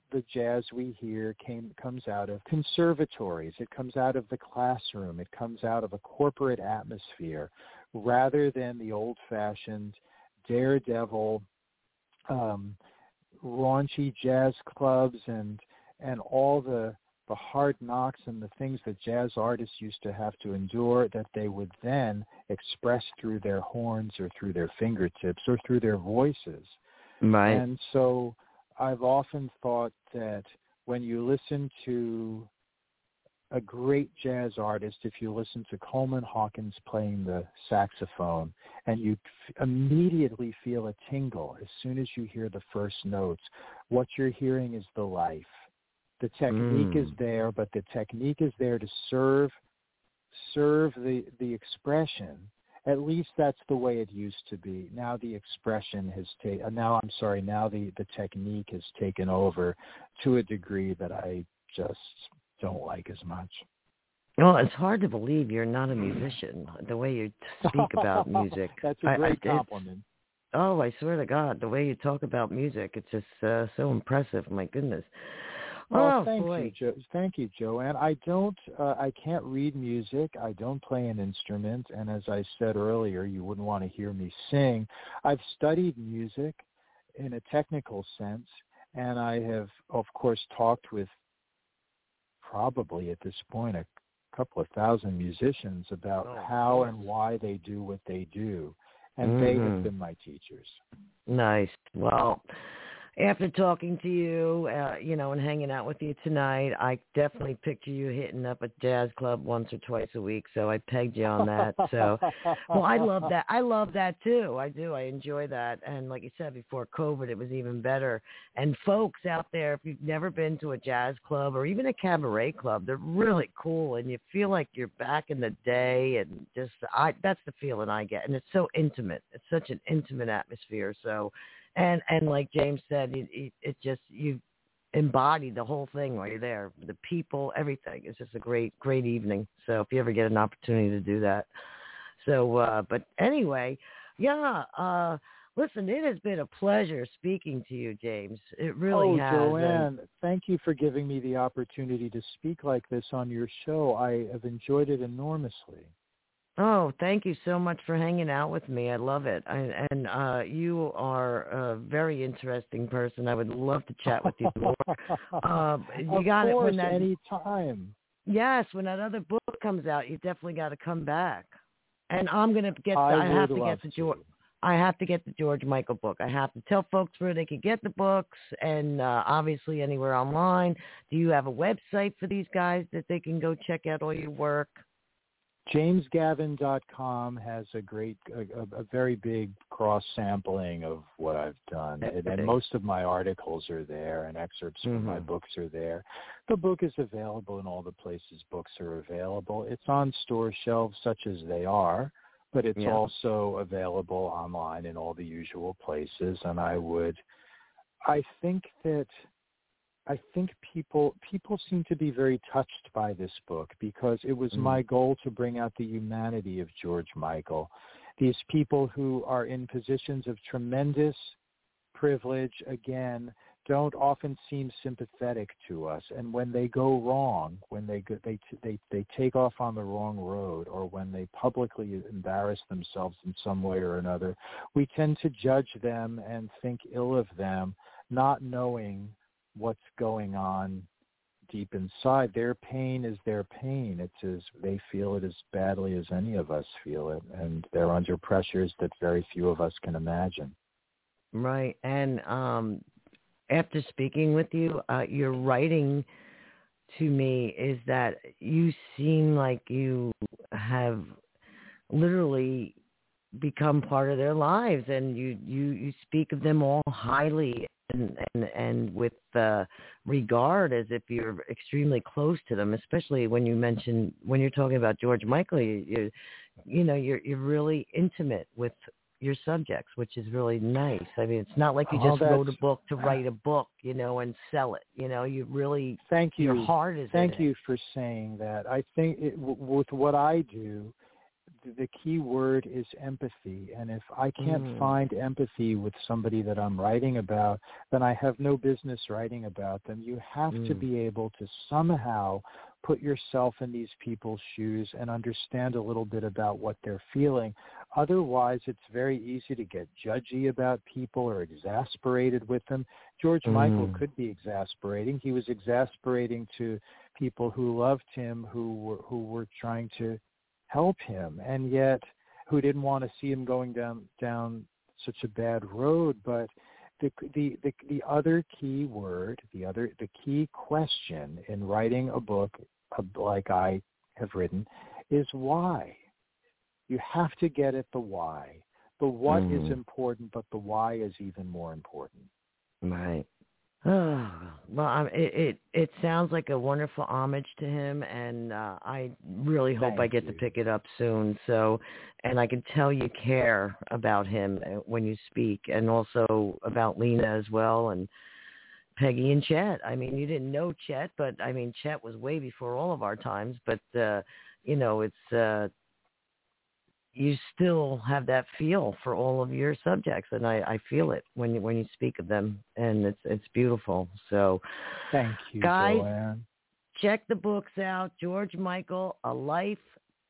[SPEAKER 4] the jazz we hear came comes out of conservatories. It comes out of the classroom. It comes out of a corporate atmosphere rather than the old-fashioned daredevil, um, raunchy jazz clubs and and all the the hard knocks and the things that jazz artists used to have to endure that they would then express through their horns or through their fingertips or through their voices.
[SPEAKER 3] Right.
[SPEAKER 4] And so I've often thought that when you listen to a great jazz artist, if you listen to Coleman Hawkins playing the saxophone, and you f- immediately feel a tingle as soon as you hear the first notes, what you're hearing is the life. The technique mm. is there, but the technique is there to serve serve the, the expression. At least that's the way it used to be. Now the expression has taken, now I'm sorry, now the, the technique has taken over to a degree that I just don't like as much.
[SPEAKER 3] Well, it's hard to believe you're not a musician, the way you speak about music.
[SPEAKER 4] That's a great
[SPEAKER 3] I, I,
[SPEAKER 4] compliment.
[SPEAKER 3] Oh, I swear to God, the way you talk about music, it's just uh, so impressive. My goodness.
[SPEAKER 4] Oh,
[SPEAKER 3] oh
[SPEAKER 4] thank
[SPEAKER 3] boy.
[SPEAKER 4] you, jo- thank you, Joanne. I don't, uh, I can't read music. I don't play an instrument, and as I said earlier, you wouldn't want to hear me sing. I've studied music in a technical sense, and I have, of course, talked with probably at this point a couple of thousand musicians about
[SPEAKER 3] oh,
[SPEAKER 4] how and why they do what they do, and mm-hmm. they have been my teachers.
[SPEAKER 3] Nice. Well, after talking to you, uh, you know, and hanging out with you tonight, I definitely picture you hitting up a jazz club once or twice a week. So I pegged you on that. So, well, I love that. I love that too. I do. I enjoy that. And like you said, before COVID, it was even better. And folks out there, if you've never been to a jazz club or even a cabaret club, they're really cool. And you feel like you're back in the day. And just, I, that's the feeling I get. And it's so intimate. It's such an intimate atmosphere. So, And and like James said, it, it, it just, you embody the whole thing while you're there. The people, everything. It's just a great, great evening. So if you ever get an opportunity to do that. So, uh, but anyway, yeah, uh, listen, it has been a pleasure speaking to you, James. It really
[SPEAKER 4] oh,
[SPEAKER 3] has.
[SPEAKER 4] Joanne,
[SPEAKER 3] and,
[SPEAKER 4] thank you for giving me the opportunity to speak like this on your show. I have enjoyed it enormously.
[SPEAKER 3] Oh, thank you so much for hanging out with me. I love it. I, and uh, you are a very interesting person. I would love to chat with you more. Uh, you
[SPEAKER 4] of
[SPEAKER 3] got
[SPEAKER 4] course,
[SPEAKER 3] it when that,
[SPEAKER 4] any time.
[SPEAKER 3] Yes, when that other book comes out, you definitely got to come back. And I'm going to get. The,
[SPEAKER 4] I,
[SPEAKER 3] I have
[SPEAKER 4] would
[SPEAKER 3] to get the George. I have to get the George Michael book. I have to tell folks where they can get the books, and uh, obviously anywhere online. Do you have a website for these guys that they can go check out all your work?
[SPEAKER 4] James Gavin dot com has a great, a, a very big cross-sampling of what I've done. And, and most of my articles are there, and excerpts from mm-hmm. my books are there. The book is available in all the places books are available. It's on store shelves such as they are, but it's yeah. also available online in all the usual places. And I would, I think that I think people people seem to be very touched by this book because it was mm. my goal to bring out the humanity of George Michael. These people who are in positions of tremendous privilege, again, don't often seem sympathetic to us. And when they go wrong, when they go, they they they take off on the wrong road, or when they publicly embarrass themselves in some way or another, we tend to judge them and think ill of them, not knowing what's going on deep inside. Their pain is their pain. It's as they feel it as badly as any of us feel it, and they're under pressures that very few of us can imagine.
[SPEAKER 3] Right. And um, after speaking with you, uh, your writing to me is that you seem like you have literally become part of their lives, and you, you, you speak of them all highly and and, and with uh, regard, as if you're extremely close to them, especially when you mention, when you're talking about George Michael, you, you, you know, you're you're really intimate with your subjects, which is really nice. I mean, it's not like you just
[SPEAKER 4] oh,
[SPEAKER 3] wrote a book to write a book, you know, and sell it. You know, you really,
[SPEAKER 4] thank you.
[SPEAKER 3] Your heart is
[SPEAKER 4] Thank
[SPEAKER 3] in
[SPEAKER 4] you
[SPEAKER 3] it.
[SPEAKER 4] for saying that. I think it, w- with what I do, the key word is empathy. And if I can't
[SPEAKER 3] Mm.
[SPEAKER 4] find empathy with somebody that I'm writing about, then I have no business writing about them. You have
[SPEAKER 3] Mm.
[SPEAKER 4] to be able to somehow put yourself in these people's shoes and understand a little bit about what they're feeling. Otherwise, it's very easy to get judgy about people or exasperated with them. George
[SPEAKER 3] Mm.
[SPEAKER 4] Michael could be exasperating. He was exasperating to people who loved him, who were, who were trying to help him, and yet who didn't want to see him going down down such a bad road. But the the the, the other key word, the other the key question in writing a book like I have written is why. You have to get at the why. The what
[SPEAKER 3] Mm.
[SPEAKER 4] is important, but the why is even more important.
[SPEAKER 3] Right. Oh, well, I, it, it it sounds like a wonderful homage to him, and uh, I really hope
[SPEAKER 4] Thank
[SPEAKER 3] I get
[SPEAKER 4] you.
[SPEAKER 3] to pick it up soon. So, and I can tell you care about him when you speak, and also about Lena as well, and Peggy and Chet. I mean, you didn't know Chet, but I mean, Chet was way before all of our times. But uh, you know, it's uh, you still have that feel for all of your subjects, and I, I feel it when you when you speak of them, and it's it's beautiful. So,
[SPEAKER 4] Thank you,
[SPEAKER 3] guys,
[SPEAKER 4] Joanne.
[SPEAKER 3] check the books out. George Michael, A Life,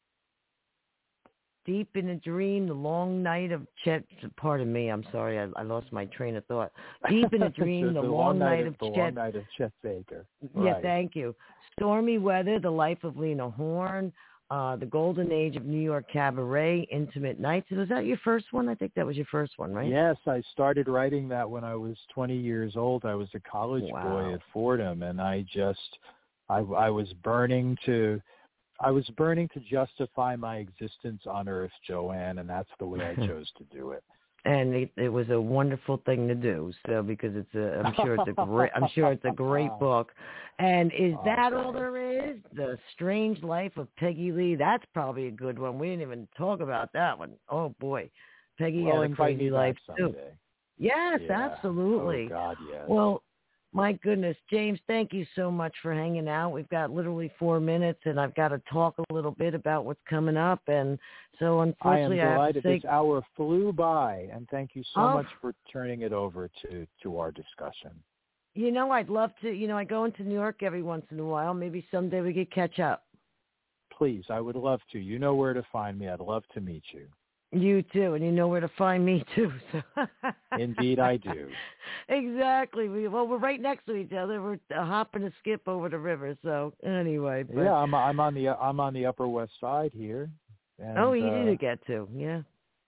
[SPEAKER 3] Deep in a Dream, The Long Night of Chet. Pardon me, I'm sorry, I, I lost my train of thought. Deep in a Dream, The,
[SPEAKER 4] the
[SPEAKER 3] Long, Night,
[SPEAKER 4] of,
[SPEAKER 3] of
[SPEAKER 4] the
[SPEAKER 3] Chet.
[SPEAKER 4] Long Night of Chet Baker.
[SPEAKER 3] Yeah,
[SPEAKER 4] Right.
[SPEAKER 3] thank you. Stormy Weather, The Life of Lena Horne. Uh, the Golden Age of New York Cabaret, Intimate Nights. Was that your first one? I think that was your first one, right?
[SPEAKER 4] Yes, I started writing that when I was twenty years old. I was a college
[SPEAKER 3] Wow.
[SPEAKER 4] boy at Fordham, and I just, I, I was burning to, I was burning to justify my existence on Earth, Joanne, and that's the way I chose to do it.
[SPEAKER 3] And it, it was a wonderful thing to do. So because it's a, I'm sure it's a great, I'm sure it's a great book. And is
[SPEAKER 4] Oh,
[SPEAKER 3] that
[SPEAKER 4] thanks.
[SPEAKER 3] all there is? The Strange Life of Peggy Lee. That's probably a good one. We didn't even talk about that one. Oh boy, Peggy
[SPEAKER 4] Well,
[SPEAKER 3] had a
[SPEAKER 4] invite
[SPEAKER 3] crazy
[SPEAKER 4] me
[SPEAKER 3] life
[SPEAKER 4] back
[SPEAKER 3] too.
[SPEAKER 4] someday.
[SPEAKER 3] Yes,
[SPEAKER 4] Yeah.
[SPEAKER 3] absolutely.
[SPEAKER 4] Oh God, yes.
[SPEAKER 3] Well, my goodness, James, thank you so much for hanging out. We've got literally four minutes, and I've got to talk a little bit about what's coming up. And so,
[SPEAKER 4] I am
[SPEAKER 3] unfortunately, I, have
[SPEAKER 4] delighted.
[SPEAKER 3] to say,
[SPEAKER 4] This hour flew by, and thank you so
[SPEAKER 3] Oh.
[SPEAKER 4] much for turning it over to, to our discussion.
[SPEAKER 3] you know, I'd love to, you know, I go into New York every once in a while. Maybe someday we could catch up.
[SPEAKER 4] Please, I would love to. You know where to find me. I'd love to meet you.
[SPEAKER 3] You too, and you know where to find me too. So.
[SPEAKER 4] Indeed, I do.
[SPEAKER 3] Exactly. We well, we're right next to each other. We're a hop and a skip over the river. So anyway, but,
[SPEAKER 4] Yeah, I'm I'm on the I'm on the Upper West Side here. And,
[SPEAKER 3] oh, easy
[SPEAKER 4] uh,
[SPEAKER 3] to get to. Yeah.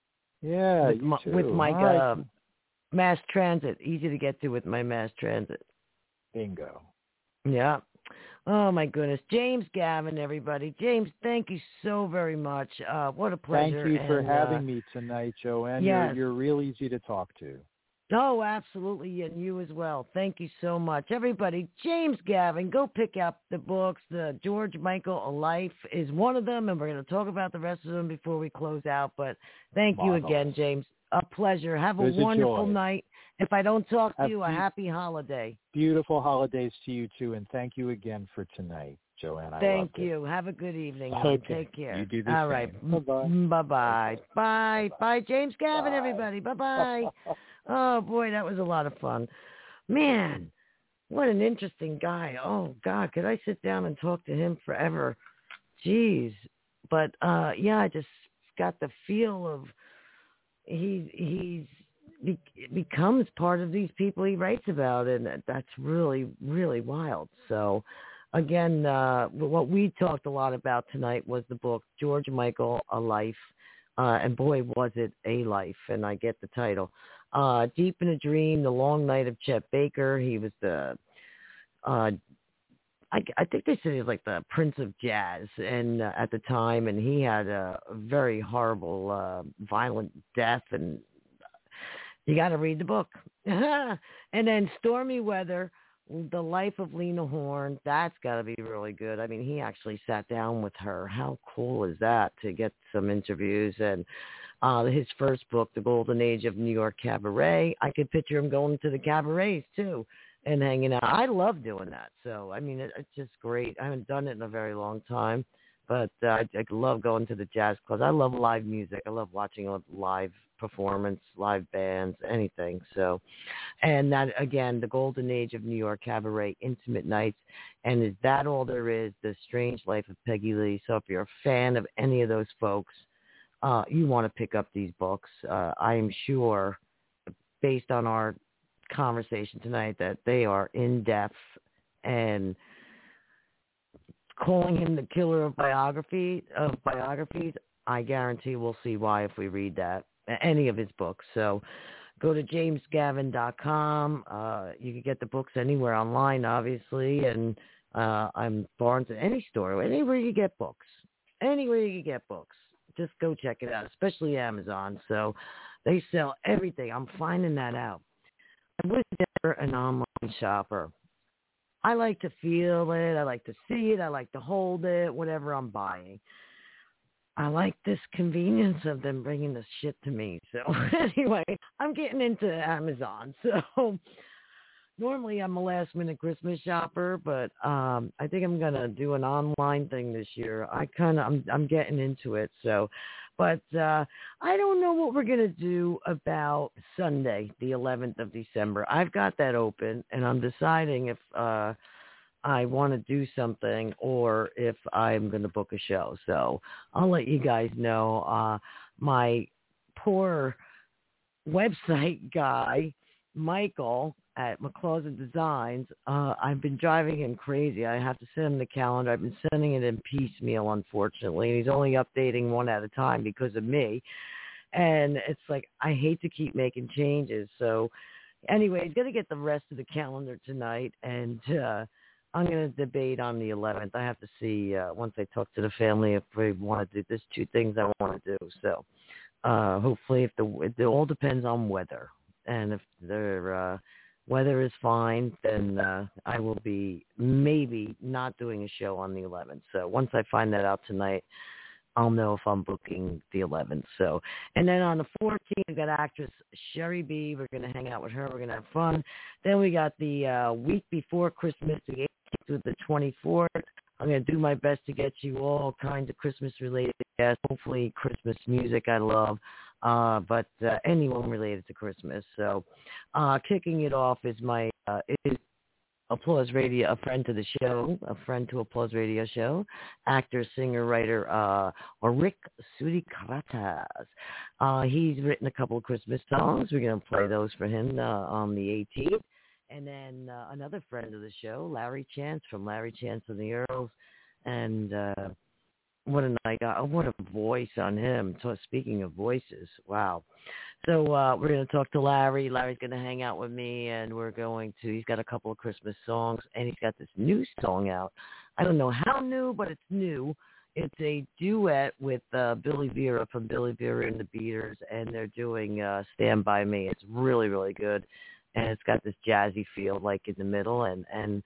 [SPEAKER 4] Yeah,
[SPEAKER 3] with
[SPEAKER 4] you
[SPEAKER 3] my,
[SPEAKER 4] too.
[SPEAKER 3] with my
[SPEAKER 4] All right.
[SPEAKER 3] uh, mass transit, easy to get to with my mass transit.
[SPEAKER 4] Bingo.
[SPEAKER 3] Yeah. Oh my goodness, James Gavin, everybody. James, thank you so very much. Uh, what a pleasure.
[SPEAKER 4] Thank you for
[SPEAKER 3] and,
[SPEAKER 4] having
[SPEAKER 3] uh,
[SPEAKER 4] me tonight, Joanne.
[SPEAKER 3] yes.
[SPEAKER 4] You're you're real easy to talk to.
[SPEAKER 3] Oh, absolutely, and you as well. Thank you so much. Everybody, James Gavin, go pick up the books. The George Michael, A Life is one of them, and we're going to talk about the rest of them before we close out. But thank
[SPEAKER 4] Marvelous.
[SPEAKER 3] you again, James. A pleasure. Have a
[SPEAKER 4] It was a
[SPEAKER 3] wonderful
[SPEAKER 4] joy.
[SPEAKER 3] night. If I don't talk to
[SPEAKER 4] Have
[SPEAKER 3] you, a
[SPEAKER 4] be-
[SPEAKER 3] happy holiday.
[SPEAKER 4] Beautiful holidays to you, too, and thank you again for tonight, Joanne. I
[SPEAKER 3] Thank
[SPEAKER 4] loved it.
[SPEAKER 3] you. Have a good evening.
[SPEAKER 4] Okay.
[SPEAKER 3] Take care.
[SPEAKER 4] You do the
[SPEAKER 3] All
[SPEAKER 4] same.
[SPEAKER 3] right.
[SPEAKER 4] Bye-bye.
[SPEAKER 3] Bye-bye.
[SPEAKER 4] Okay.
[SPEAKER 3] Bye. Bye, James Gavin,
[SPEAKER 4] Bye.
[SPEAKER 3] everybody. Bye-bye. Oh, boy, that was a lot of fun. Man, what an interesting guy. Oh, God, could I sit down and talk to him forever? Jeez. But, uh, yeah, I just got the feel of he he's be, becomes part of these people he writes about, and that's really, really wild. So, again, uh, what we talked a lot about tonight was the book, George Michael, A Life. Uh, and boy, was it a life, and I get the title. Uh, Deep in a Dream, The Long Night of Chet Baker. He was the, uh, I, I think they said he was like the Prince of Jazz and uh, at the time, and he had a very horrible, uh, violent death, and you got to read the book. And then Stormy Weather, The Life of Lena Horne. That's got to be really good. I mean, he actually sat down with her. How cool is that to get some interviews? And uh, his first book, The Golden Age of New York Cabaret. I could picture him going to the cabarets too and hanging out. I love doing that. So, I mean, it, it's just great. I haven't done it in a very long time. but uh, I, I love going to the jazz clubs. I love live music. I love watching a live performance, live bands, anything. So, and that, again, the golden age of New York cabaret, intimate nights. And is that all there is? The Strange Life of Peggy Lee. So if you're a fan of any of those folks, uh, you want to pick up these books. Uh, I am sure, based on our conversation tonight, that they are in depth, and calling him the killer of biography of biographies, I guarantee we'll see why if we read that, any of his books. So go to james gavin dot com. Uh, you can get the books anywhere online, obviously, and uh, I'm Barnes at any store, anywhere you get books, anywhere you get books. Just go check it out, especially Amazon. So they sell everything. I'm finding that out. I was never an online shopper. I like to feel it. I like to see it. I like to hold it, whatever I'm buying. I like this convenience of them bringing this shit to me. So anyway, I'm getting into Amazon. So normally I'm a last minute Christmas shopper, but um, I think I'm going to do an online thing this year. I kind of, I'm, I'm getting into it. So, but uh, I don't know what we're going to do about Sunday, the eleventh of December. I've got that open, and I'm deciding if uh, I want to do something or if I'm going to book a show. So I'll let you guys know. Uh, my poor website guy, Michael, at McCloset Designs, uh, I've been driving him crazy. I have to send him the calendar. I've been sending it in piecemeal, unfortunately. He's only updating one at a time because of me. And it's like, I hate to keep making changes. So anyway, he's going to get the rest of the calendar tonight. And uh, I'm going to debate on the eleventh. I have to see, uh, once I talk to the family, if we want to do, there's two things I want to do. So uh, hopefully, if the it all depends on weather. And if their uh, weather is fine, then uh, I will be maybe not doing a show on the eleventh. So once I find that out tonight, I'll know if I'm booking the eleventh. So, and then on the fourteenth, we've got actress Sherry B. We're going to hang out with her. We're going to have fun. Then we got the uh, week before Christmas, the eighteenth through the twenty-fourth. I'm going to do my best to get you all kinds of Christmas-related guests, hopefully Christmas music I love, uh, but uh, anyone related to Christmas. So uh, kicking it off is my uh, is Applause Radio, a friend to the show, a friend to Applause Radio show, actor, singer, writer, uh, Rick Sudikaratas. Uh, he's written a couple of Christmas songs. We're going to play those for him uh, on the eighteenth. And then uh, another friend of the show, Larry Chance from Larry Chance and the Earls. And uh, what a night, uh, what a voice on him. So speaking of voices, wow. So uh, we're going to talk to Larry. Larry's going to hang out with me, and we're going to, he's got a couple of Christmas songs, and he's got this new song out. I don't know how new, but it's new. It's a duet with uh, Billy Vera from Billy Vera and the Beaters, and they're doing uh, Stand By Me. It's really, really good. And it's got this jazzy feel like in the middle, and, and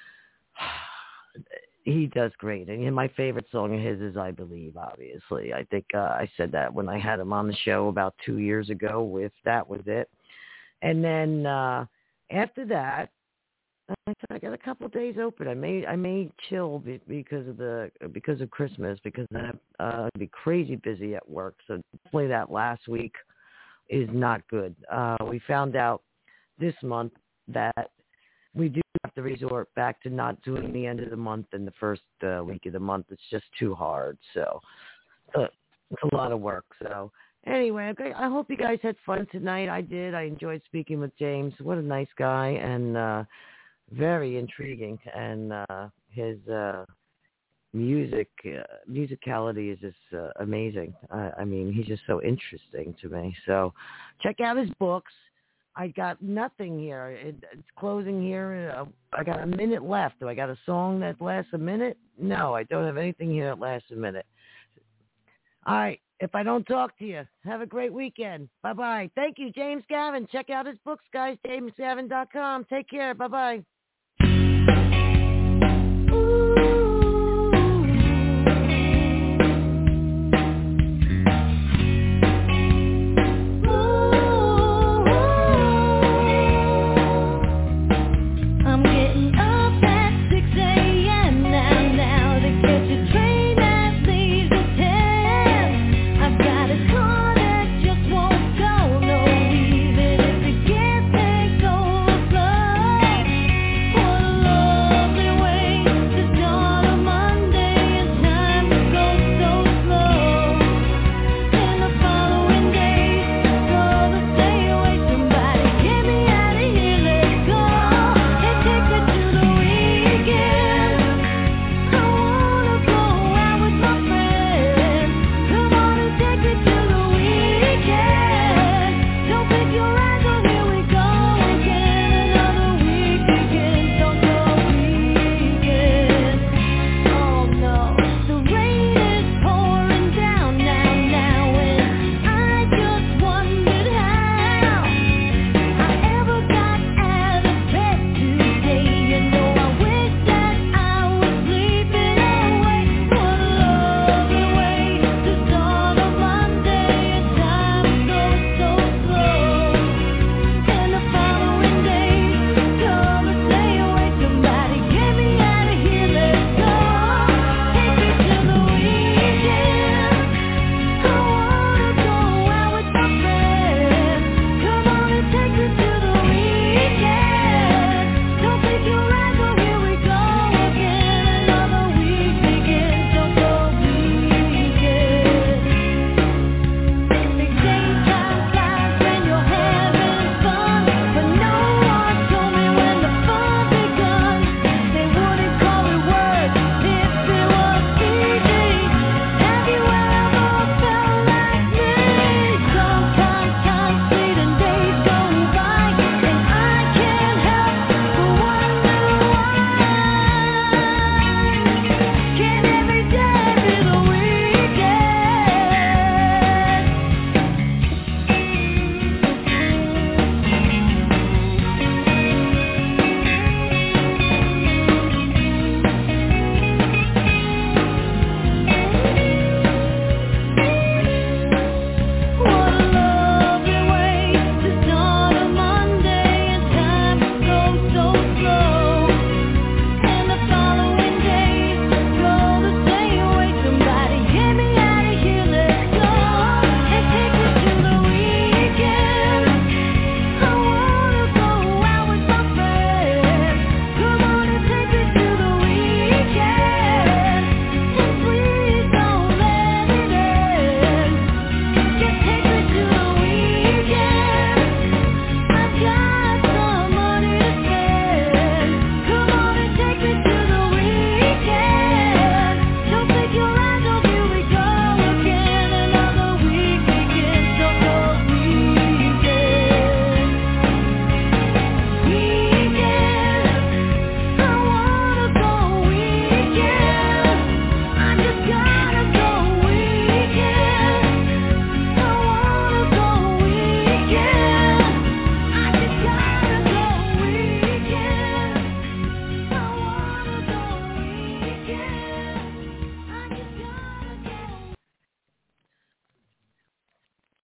[SPEAKER 3] he does great. And my favorite song of his is I Believe, obviously. I think uh, I said that when I had him on the show about two years ago with That Was It. And then uh, after that, I got a couple of days open. I may I may chill because of the because of Christmas, because I'm uh, be crazy busy at work. So definitely that last week is not good. Uh, we found out this month that we do have to resort back to not doing the end of the month and the first uh, week of the month. It's just too hard. So uh, it's a lot of work. So anyway, okay, I hope you guys had fun tonight. I did. I enjoyed speaking with James. What a nice guy, and uh, very intriguing. And uh, his uh, music, uh, musicality is just uh, amazing. I, I mean, he's just so interesting to me. So check out his books. I got nothing here. It, it's closing here. Uh, I got a minute left. Do I got a song that lasts a minute? No, I don't have anything here that lasts a minute. All right. If I don't talk to you, have a great weekend. Bye-bye. Thank you, James Gavin. Check out his books, guys, james gavin dot com. Take care. Bye-bye.